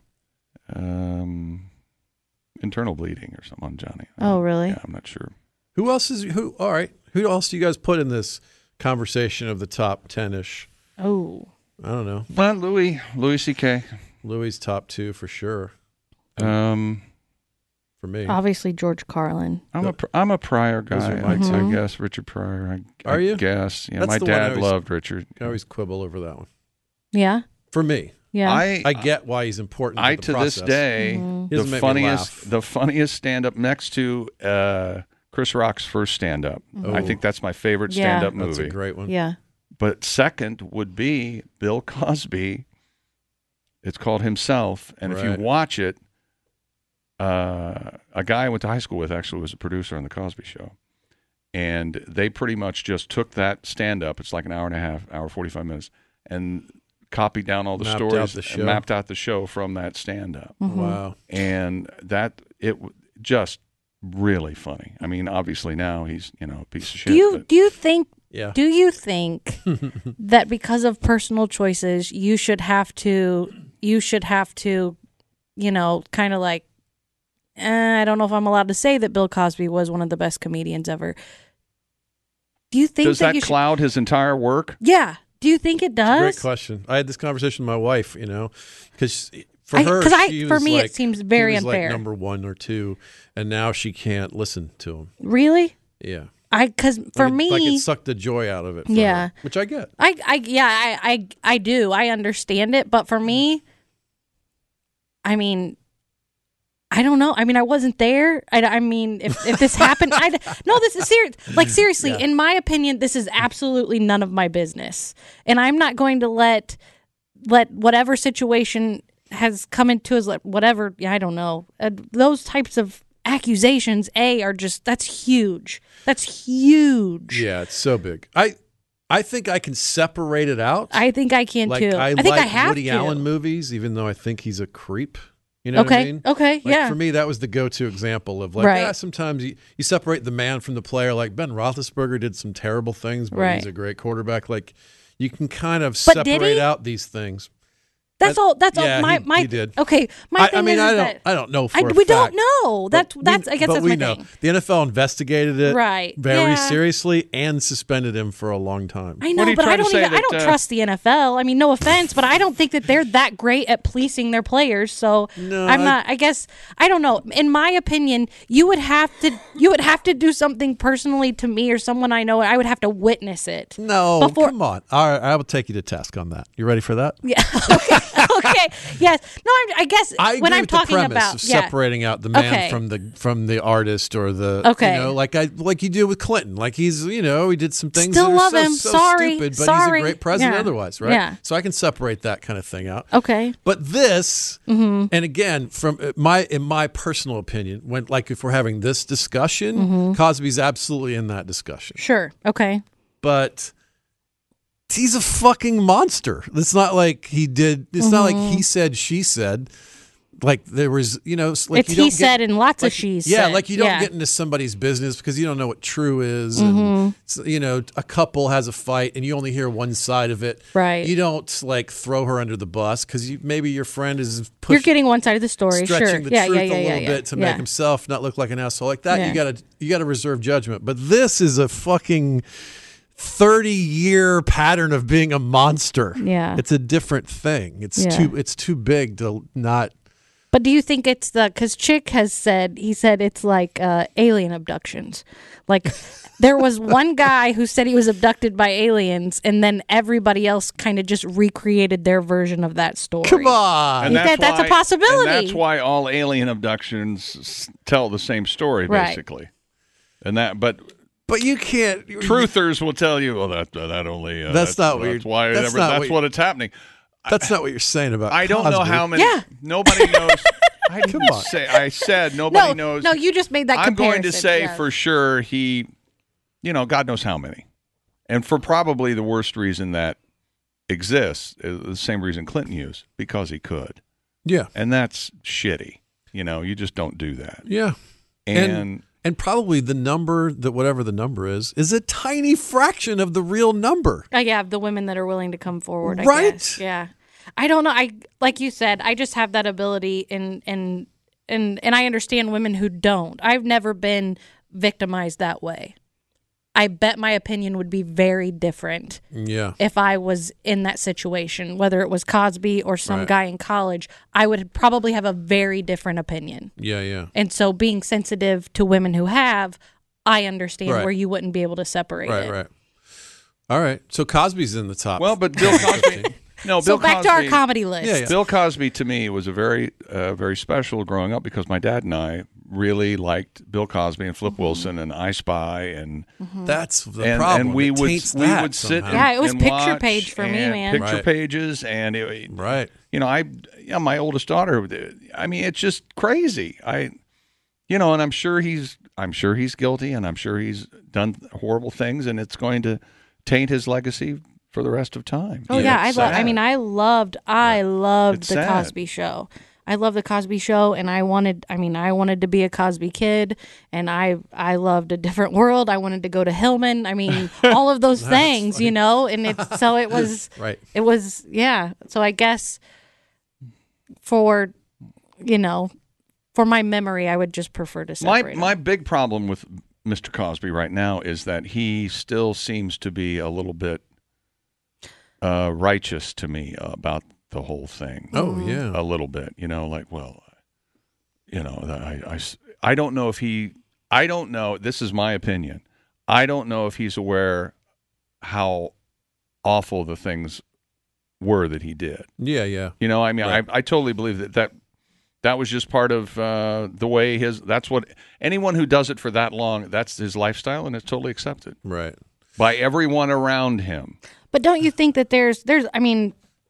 Um, internal bleeding or something on Johnny. Oh, really? Yeah, I'm not sure. Who else is who? All right. Who else do you guys put in this conversation of the top ten-ish? Oh. I don't know. Well, Louis, Louis C K. Louis top two for sure. Um, For me. Obviously, George Carlin. I'm a Pr- I'm a Pryor Those guy. are my I, two. I guess Richard Pryor. I, Are I you? Guess. Yeah, That's my the one I dad always- loved Richard. I always quibble over that one. Yeah. For me, Yeah. I I get why he's important. I to, to the this process. day Mhm. He doesn't the make me funniest laugh. the funniest stand up next to uh, Chris Rock's first stand up. I think that's my favorite Mm-hmm. Yeah. stand up That's movie. a great one. Yeah. But second would be Bill Cosby. It's called Himself, and if you Right. watch it, uh, a guy I went to high school with actually was a producer on the Cosby Show, and they pretty much just took that stand up. It's like an hour and a half, hour forty-five minutes, and copied down all the Mapped out stories the and show. mapped out the show from that stand up, Mm-hmm. Wow. and that it w- just really funny. I mean, obviously now he's you know a piece of shit. Do you but- do you think Yeah. do you think that because of personal choices you should have to you should have to you know kind of like eh, I don't know if I'm allowed to say that Bill Cosby was one of the best comedians ever. Do you think Does that, that you should, cloud his entire work? Yeah. Do you think it does? Great question. I had this conversation with my wife, you know, because for I- her, 'cause I- she for was me, it like- seems he very was like unfair. number one or two, and now she can't listen to him. Really? Yeah. I because for like it, me, like it sucked the joy out of it. For Yeah. her, which I get. I, I, yeah, I, I, I do. I understand it, but for me, I mean, I don't know. I mean, I wasn't there. I, I mean, if, if this happened, I no, this is serious. Like seriously, Yeah. in my opinion, this is absolutely none of my business, and I'm not going to let let whatever situation has come into us, like whatever. I don't know. Uh, those types of accusations, a are just that's huge. That's huge. Yeah, it's so big. I, I think I can separate it out. I think I can like too. I, I think like I have Woody to. Allen movies, even though I think he's a creep. You know Okay. what I mean? Okay. Like yeah. For me, that was the go-to example of like, Right. yeah, sometimes you, you separate the man from the player. Like Ben Roethlisberger did some terrible things, but Right. he's a great quarterback. Like you can kind of But did separate he? out these things. That's That- all. That's yeah, all. My he- my. he did. Okay. My I, thing I mean, is, I is don't, that I don't know for I, a we fact, don't know. That's but that's. we, I guess but that's we my know thing. the N F L investigated it Right. very Yeah. seriously and suspended him for a long time. I What know, are you but I trying to don't say even. I that, don't uh, trust the N F L. I mean, no offense, but I don't think that they're that great at policing their players. So No, I'm I- not. I guess I don't know. In my opinion, you would have to. You would have to do something personally to me or someone I know. I would have to witness it. No, Before- come on. All right, I will take you to task on that. You ready for that? Yeah. Okay. okay. Yes. No. I'm, I guess I agree when I'm with talking the premise about of yeah. separating out the man Okay. from the from the artist or the Okay. you know like I like you do with Clinton. Like he's you know he did some things Still that are love so, him. so Sorry. stupid, but Sorry. he's a great president Yeah. otherwise, right? Yeah. So I can separate that kind of thing out. Okay. But this, Mm-hmm. and again, from uh, my in my personal opinion, when like if we're having this discussion, Mm-hmm. Cosby's absolutely in that discussion. Sure. Okay. But he's a fucking monster. It's not like he did. It's not like he said, she said. Like there was, you know, like It's you don't he get- said and lots like, of she's Yeah, said. like you don't Yeah. get into somebody's business because you don't know what true is. Mm-hmm. And so, you know, a couple has a fight and you only hear one side of it. Right. You don't like throw her under the bus because you, maybe your friend is You're pushing, getting one side of the story. stretching Sure. the yeah, truth yeah, yeah, a yeah, little yeah. bit to yeah. make himself not look like an asshole. Like that, Yeah. you gotta you gotta reserve judgment. But this is a fucking thirty year pattern of being a monster. Yeah. It's a different thing. It's Yeah. too it's too big to not. But do you think it's the because Chick has said he said it's like uh, alien abductions, like there was one guy who said he was abducted by aliens, and then everybody else kind of just recreated their version of that story. Come on. And that- that's a possibility. And that's why all alien abductions s- tell the same story, Right. basically. And that, but But you can't. truthers will tell you, well, that that only uh, That's not what that's you're- why that's ever- not that's what what, you- it's happening. That's not what you're saying about. I don't know Cosby. how many. Yeah. Nobody knows. I didn't Come on. say. I said nobody No, knows. no, you just made that. I'm going to comparison, say yeah. for sure he, you know, God knows how many. And for probably the worst reason that exists, uh, the same reason Clinton used, because he could. Yeah. And that's shitty. You know, you just don't do that. Yeah. And, And and probably the number, that whatever the number is, is a tiny fraction of the real number. Uh, yeah, the women that are willing to come forward. I Right? guess. Yeah. I don't know. I like you said. I just have that ability, and and and and I understand women who don't. I've never been victimized that way. I bet my opinion would be very different Yeah. if I was in that situation, whether it was Cosby or some Right. guy in college. I would probably have a very different opinion. Yeah, yeah. And so, being sensitive to women who have, I understand Right. where you wouldn't be able to separate Right, it. right. All right. So Cosby's in the top. well, but Bill Cosby. No, So Bill back Cosby, to our comedy list. Yeah, yeah. Bill Cosby to me was a very, uh, very special growing up because my dad and I really liked Bill Cosby and Flip Wilson and I Spy and That's the and, problem. and we It would taints we that would sit somehow. and, Yeah, it was and picture watch page for me, and man. Picture Right. pages and it, Right. you know, I yeah, my oldest daughter. I mean, it's just crazy. I, you know, and I'm sure he's I'm sure he's guilty and I'm sure he's done horrible things and it's going to taint his legacy for the rest of time. Oh You know, yeah, I it's love. I sad. mean, I loved. I loved It's the sad. Cosby Show. I love the Cosby Show, and I wanted. I mean, I wanted to be a Cosby kid, and I I loved A Different World. I wanted to go to Hillman. I mean, all of those things, you know. And it's so it was. Right. It was yeah. So I guess for, you know, for my memory, I would just prefer to my separate. my them. big problem with Mister Cosby right now is that he still seems to be a little bit uh, righteous to me about the whole thing. Oh, yeah. A little bit, you know, like, well, you know, I, I, I don't know if he, I don't know, this is my opinion. I don't know if he's aware how awful the things were that he did. Yeah, yeah. You know, I mean, Right. I, I totally believe that that, that was just part of uh, the way his, that's what, anyone who does it for that long, that's his lifestyle and it's totally accepted Right. by everyone around him. But don't you think that there's there's I mean,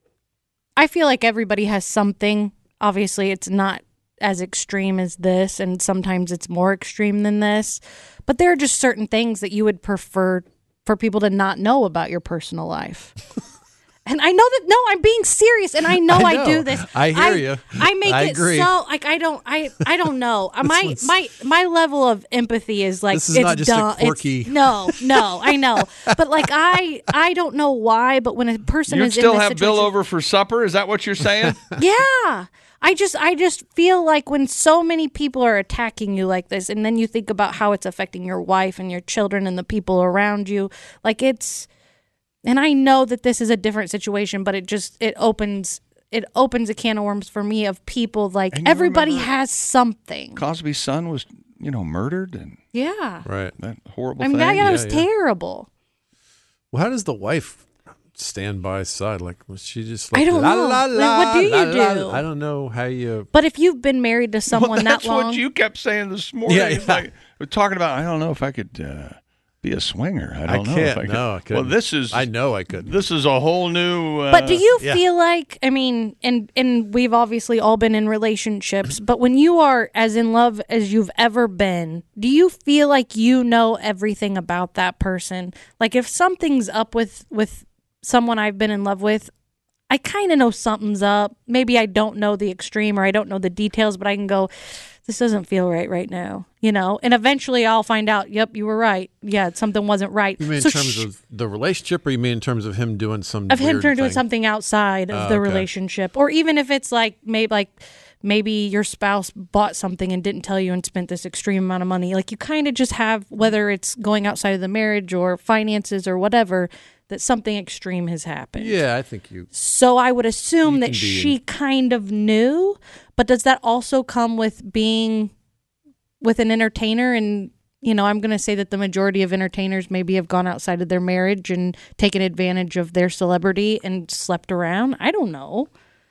I feel like everybody has something. Obviously, it's not as extreme as this, and sometimes it's more extreme than this. But there are just certain things that you would prefer for people to not know about your personal life. And I know that no, I'm being serious, and I know I, I know. do this. I hear you. I make I it agree. so like I don't I I don't know. my one's- my my level of empathy is like This is it's not just a dumb. It's- quirky- no, no, I know. But like I I don't know why. But when a person You'd is still in this have Bill situation- over for supper? Is that what you're saying? yeah. I just I just feel like when so many people are attacking you like this, and then you think about how it's affecting your wife and your children and the people around you, like it's, and I know that this is a different situation, but it just it opens it opens a can of worms for me of people like And you everybody remember- has something. Cosby's son was, you know, murdered and Yeah. Right. that horrible I mean, thing. that was yeah. terrible. Well, how does the wife stand by his side? Like, was she just like, I don't la, know. la, Like, la, what do you la, la, do? I don't know how you. But if you've been married to someone well, that's that long, what you kept saying this morning. Yeah, It's yeah. Like, we're talking about, I don't know if I could uh, be a swinger. I I don't know. can't. If I could. No, I Well, couldn't. this is, I know I couldn't. this is a whole new. Uh, But do you yeah. feel like, I mean, and and we've obviously all been in relationships, but when you are as in love as you've ever been, do you feel like you know everything about that person? Like if something's up with with someone I've been in love with, I kind of know something's up. Maybe I don't know the extreme or I don't know the details, but I can go, this doesn't feel right right now, you know? And eventually I'll find out, yep, you were right. Yeah, something wasn't right. You mean in So terms sh- of the relationship, or you mean in terms of him doing some of him weird doing thing? something outside of Oh, the okay. relationship, or even if it's like maybe like maybe your spouse bought something and didn't tell you and spent this extreme amount of money. Like you kind of just have, whether it's going outside of the marriage or finances or whatever, that something extreme has happened. Yeah, I think you. So I would assume You that can be she kind of knew, but does that also come with being with an entertainer? And, you know, I'm going to say that the majority of entertainers maybe have gone outside of their marriage and taken advantage of their celebrity and slept around. I don't know.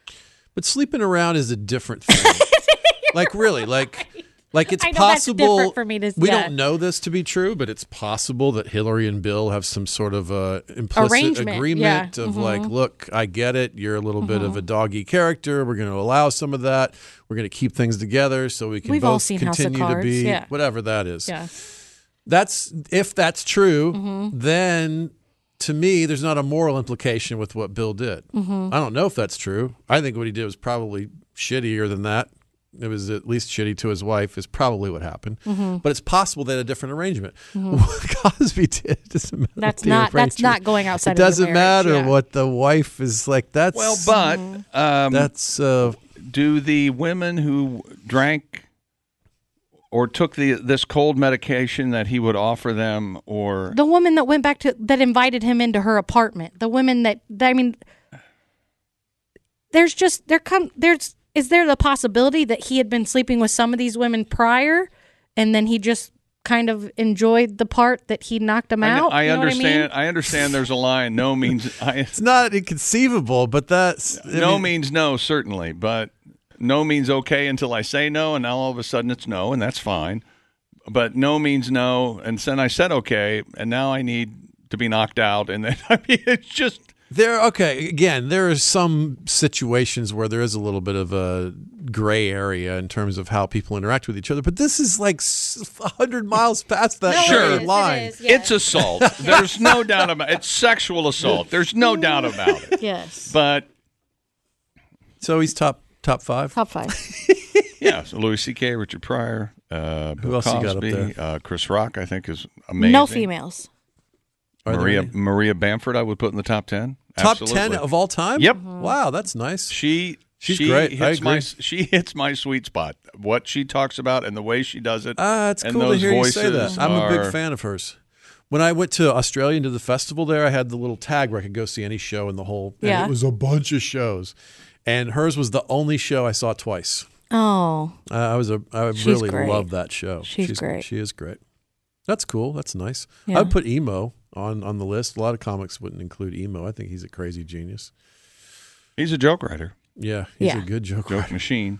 But sleeping around is a different thing. Like really, like like it's I know that's possible. different for me to- we yeah. don't know this to be true, but it's possible that Hillary and Bill have some sort of uh, implicit Arrangement, agreement yeah. of Mhm. like, look, I get it. You're a little bit Mm-hmm. of a doggy character. We're going to allow some of that. We're going to keep things together so we can We've both all seen House of continue to Cards, be yeah. whatever that is. Yeah. That's if that's true, Mm-hmm. then to me, there's not a moral implication with what Bill did. Mm-hmm. I don't know if that's true. I think what he did was probably shittier than that. It was at least shitty to his wife is probably what happened. Mm-hmm. But it's possible they had a different arrangement. Mm-hmm. What Cosby did doesn't matter. That's what the not that's arrangement- not going outside It of your doesn't marriage, matter yeah. what the wife is like. That's Well, but um, that's uh, do the women who drank or took the this cold medication that he would offer them, or The woman that went back to that invited him into her apartment. The women that, that I mean, there's just there come there's is there the possibility that he had been sleeping with some of these women prior, and then he just kind of enjoyed the part that he knocked them I, out? I You know what understand. I mean? I understand. There's a line. No means I, it's not inconceivable, but that's I no mean, means no, certainly, but no means okay until I say no, and now all of a sudden it's no, and that's fine. But no means no, and then I said okay, and now I need to be knocked out, and then I mean it's just. There, okay. Again, there are some situations where there is a little bit of a gray area in terms of how people interact with each other, but this is like a hundred miles past that No, it Sure. is, it line. is, yes. It's assault. There's no doubt about it. It's sexual assault. There's no doubt about it. Yes. But So he's top top five. Top five. yeah, so Louis C K, Richard Pryor, uh, Bill else you got up Cosby, there? uh, Chris Rock, I think is amazing. No females. Are there Maria any? Maria Bamford, I would put in the top ten. Top Absolutely. ten of all time. Yep. Wow, that's nice. She She's she great. I hits my agree. she hits my sweet spot. What she talks about and the way she does it. Ah, it's and cool to those hear you say voices that. I'm a are- big fan of hers. When I went to Australia and did the festival there, I had the little tag where I could go see any show in the whole. And Yeah. it was a bunch of shows, and hers was the only show I saw twice. Oh, Uh, I was a. I She's really great. love that show. She's great. She is great. That's cool. That's nice. Yeah. I would put emo on on the list. A lot of comics wouldn't include emo. I think he's a crazy genius. He's a joke writer, Yeah, he's Yeah. a good joke joke writer. machine.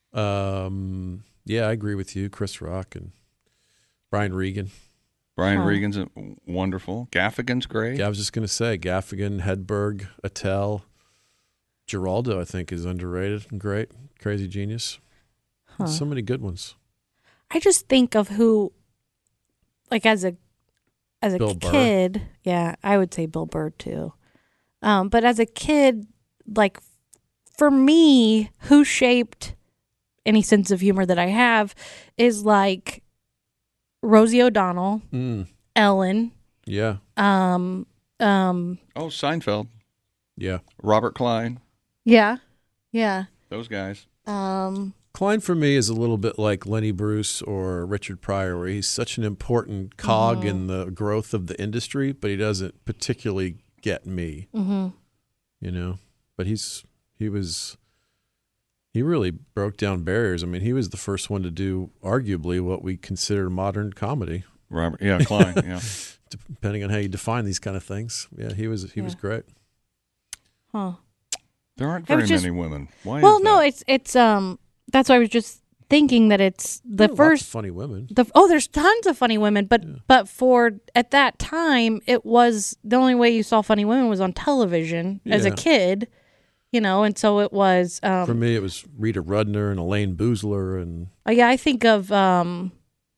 Um, yeah, I agree with you. Chris Rock and Brian Regan. Brian Huh. Regan's a- wonderful. Gaffigan's great. Yeah, I was just gonna say Gaffigan, Hedberg, Attell, Geraldo. I think is underrated and great. Crazy genius. Huh. So many good ones. I just think of who, like as a as a Bill Burr. kid. Yeah, I would say Bill Burr too. Um, but as a kid, like for me, who shaped any sense of humor that I have is like Rosie O'Donnell, Mm, Ellen, yeah, um, um, Oh, Seinfeld, yeah. Robert Klein, yeah, yeah, those guys. um, Klein for me is a little bit like Lenny Bruce or Richard Pryor, where he's such an important cog Mm-hmm. in the growth of the industry, but he doesn't particularly get me. mm-hmm. You know, but he's he was he really broke down barriers. I mean, he was the first one to do arguably what we consider modern comedy, Robert, yeah, Klein, yeah. depending on how you define these kind of things. Yeah, he was he was Yeah. great. Huh. There aren't I was very just- many women. Why Well, is no, that? it's it's um. That's why I was just thinking that it's the There are lots of first funny women. The oh, there's tons of funny women, but but for at that time, it was the only way you saw funny women was on television as a Yeah. kid, you know, and so it was. Um, For me, it was Rita Rudner and Elaine Boozler and oh, yeah, I think of um,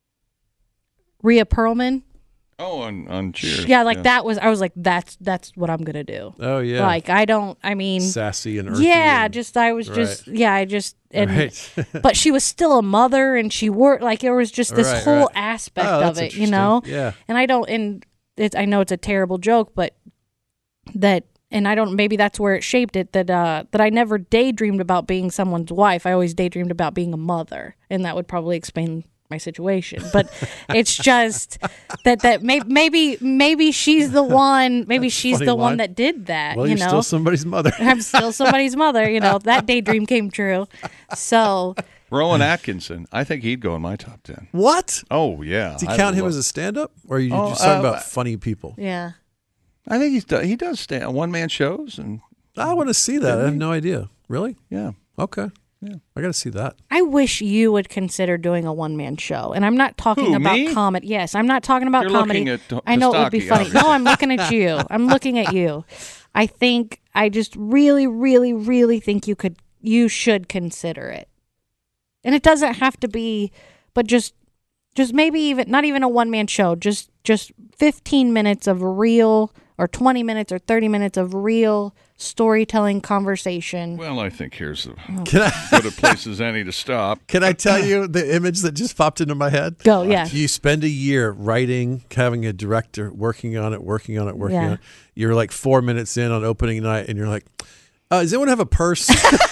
Rhea Perlman. Oh, on, on Cheers. Yeah, like that was. I was like, that's that's what I'm gonna do. oh yeah, Like I don't. I mean, sassy and earthy. yeah, and, just I was just yeah, I just and. right. But she was still a mother, and she worked like there was just this Right, whole right. aspect Oh, of that's it, you know. interesting. Yeah. And I don't, and it's, I know it's a terrible joke, but that, and I don't, maybe that's where it shaped it, that, uh, that I never daydreamed about being someone's wife. I always daydreamed about being a mother. And that would probably explain my situation. But it's just that, that may, maybe, maybe she's the one, maybe she's funny the one line. that did that, Well, you you're know? still somebody's mother. I'm still somebody's mother, you know, that daydream came true. So, Rowan Atkinson. I think he'd go in my top ten. What? Oh, yeah. Do you I count him love- as a stand-up, or are you Oh, just talking uh, about funny people? yeah. I think he's do- he does stand one man shows and I want to see that. I have no idea. Really? yeah. Okay. Yeah. I got to see that. I wish you would consider doing a one man show. And I'm not talking Who, about me? comedy. Yes, I'm not talking about You're comedy. looking at I know it would be Kostaki, funny. obviously. No, I'm looking at you. I'm looking at you. I think I just really, really, really think you could you should consider it. And it doesn't have to be, but just just maybe even not even a one man show, just just fifteen minutes of real or twenty minutes or thirty minutes of real storytelling conversation. Well, I think here's a Can I, good a place as any to stop. can I tell you the image that just popped into my head? Go, yeah. You spend a year writing, having a director, working on it, working on it, working Yeah. on it. You're like four minutes in on opening night, and you're like, uh, does anyone have a purse?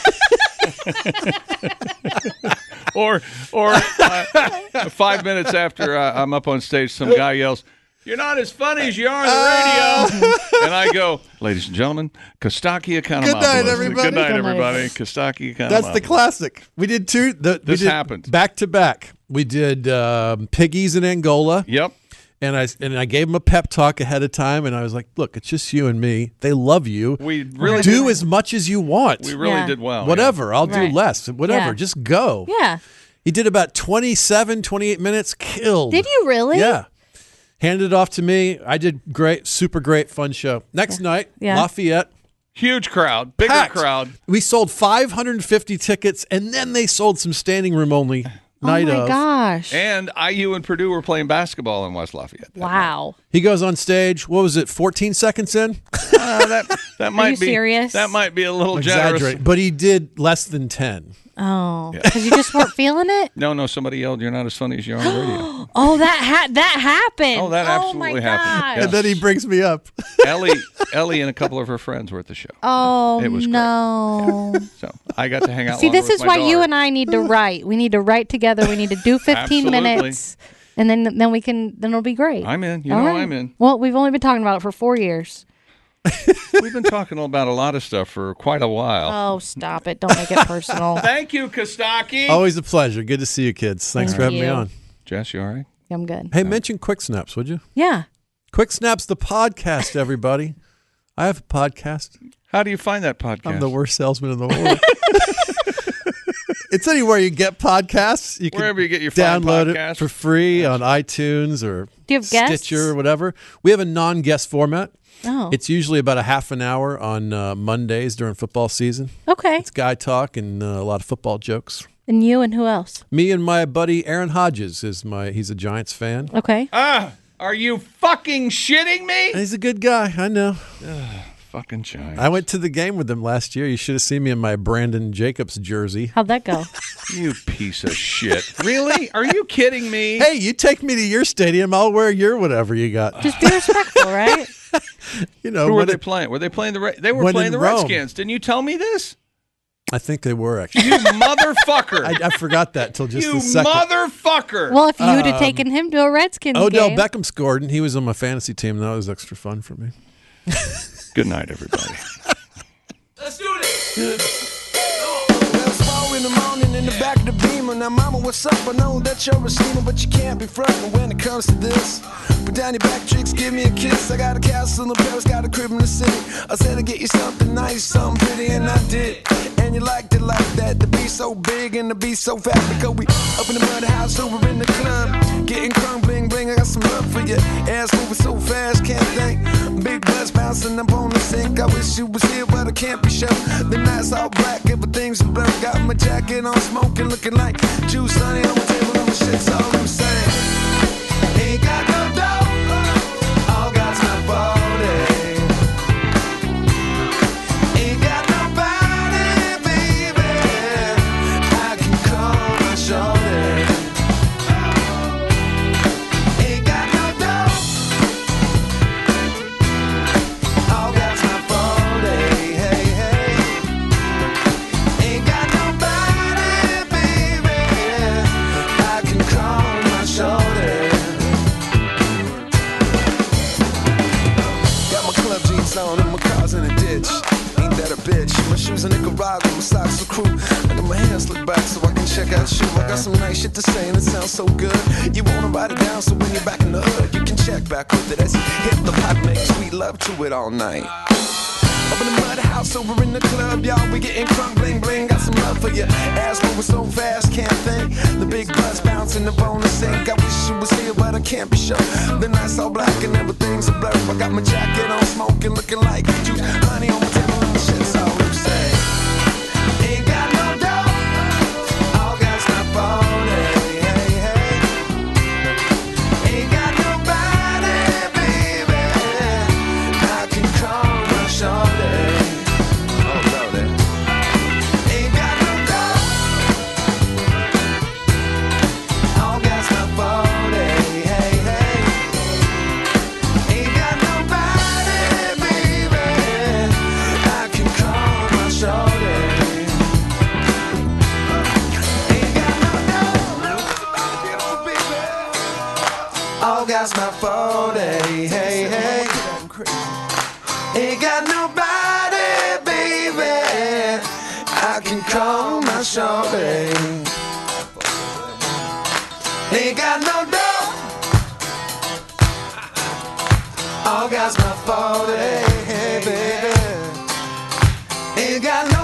Or, or uh, five minutes after uh, I'm up on stage, some guy yells, "You're not as funny as you are on the radio." And I go, "Ladies and gentlemen, Kostaki Economopoulos." Good night, everybody. Good night, Good night. everybody. Kostaki Economopoulos. That's the classic. We did two. The, This we did happened. back to back. We did um, Piggies in Angola. Yep. And I and I gave him a pep talk ahead of time, and I was like, "Look, it's just you and me. They love you. We really do did, as much as you want. we really Yeah. did well. Whatever. I'll Right. do less. Whatever. Yeah. Just go." Yeah. He did about twenty-seven, twenty-eight minutes. Killed. Did you really? Yeah. Handed it off to me. I did great. Super great. Fun show. Next night, Yeah. Lafayette. Yeah. Huge crowd. Bigger Packed. crowd. We sold five hundred fifty tickets, and then they sold some standing room only night oh my of. gosh. And I U and Purdue were playing basketball in West Lafayette. that Wow. He goes on stage. What was it? fourteen seconds in? night. Uh, that that might you be serious? That might be a little generous. Exaggerate. But he did less than ten. Oh, because you just weren't feeling it. No, no. Somebody yelled, "You're not as funny as you are on the radio." Oh, that ha- that happened. Oh, that absolutely my happened. gosh. Yeah. And then he brings me up. Ellie, Ellie, and a couple of her friends were at the show. Oh It was great. no. So I got to hang out. See, longer this with is my why you daughter. and I need to write. We need to write together. We need to do fifteen Absolutely. minutes, and then then we can then it'll be great. I'm in. You All know right. I'm in. Well, we've only been talking about it for four years. We've been talking about a lot of stuff for quite a while. Oh, stop it! Don't make it personal. Thank you, Kostaki. Always a pleasure. Good to see you, kids. Thanks Thank for having me you. on. Jess, you all right? I'm good. Hey, mention Quick Snaps, would you? Yeah. Quick Snaps, the podcast, everybody. I have a podcast. How do you find that podcast? I'm the worst salesman in the world. It's anywhere you get podcasts. You can Wherever you get your fine download podcasts. it for free on iTunes or Do you have guests? Stitcher or whatever. We have a non-guest format. Oh. It's usually about a half an hour on uh, Mondays during football season. Okay. It's guy talk and uh, a lot of football jokes. And you and who else? Me and my buddy Aaron Hodges is my. He's a Giants fan. Okay. Ah, are you fucking shitting me? He's a good guy. I know. Fucking Giants. I went to the game with him last year. You should have seen me in my Brandon Jacobs jersey. How'd that go? You piece of shit. Really? Are you kidding me? Hey, you take me to your stadium, I'll wear your whatever you got. Just be respectful, right? You know, Who were when they it- playing? Were they playing the? Re- they were When playing in the Rome. Redskins. Didn't you tell me this? I think they were actually. You motherfucker! I, I forgot that till just you a second. motherfucker! Well, if you'd have taken him to a Redskins Odell game. Beckham scored, and he was on my fantasy team. And that was extra fun for me. Good night, everybody. Let's do this. Well, it's four in the morning in the back of the Beamer. Now, mama, what's up? I know that you're a steamer, but you can't be frontin' when it comes to this. Put down your back tricks, give me a kiss. I got a castle in Paris, got a crib in the city. I said to get you something nice, something pretty, and I did. And you liked it like that, to be so big and to be so fat. Because we up in the mud house, over in the club, getting crunk, bling, bling. I got some love for you. Ass moving so fast, can't think. Big butts bouncing up on the sink. I wish you was here, but I can't be sure. The night's all black, everything's blurred. Got my jacket on, smoking, looking like juice, honey, on my table, on my shit's all I'm saying. Ain't got no dough, all God's my body. Ain't got nobody, baby, I can call my shoulder. Ain't got no dough, all God's my body. Hey, hey. Ain't got nobody, baby, I can call my shoulder. Got my club jeans on and my car's in a ditch. Ain't that a bitch? My shoes in Nicaragua, my socks are crew. I got my hair slicked back so I can check out shoe. I got some nice shit to say and it sounds so good. You wanna write it down so when you're back in the hood, you can check back with it as you hit the pot, make sweet love to it all night. Up in the mud house, over in the club, y'all, we getting crunk, bling, bling. Got some love for you. Ass moving so fast, can't think. The big butts bouncing up on the sink. I wish you was here, but I can't be sure. The night's all black and everything's a blur. I got my jacket on, smoking, looking like juice. Honey on my table, and shit's all I'm saying. Ain't got no dough, all God's my body. Hey, hey. Ain't got nobody, baby, I forty. Hey, hey. Ain't got nobody, baby, I can call my shorty. Ain't got no dough, all got my forty, hey, baby. Ain't got no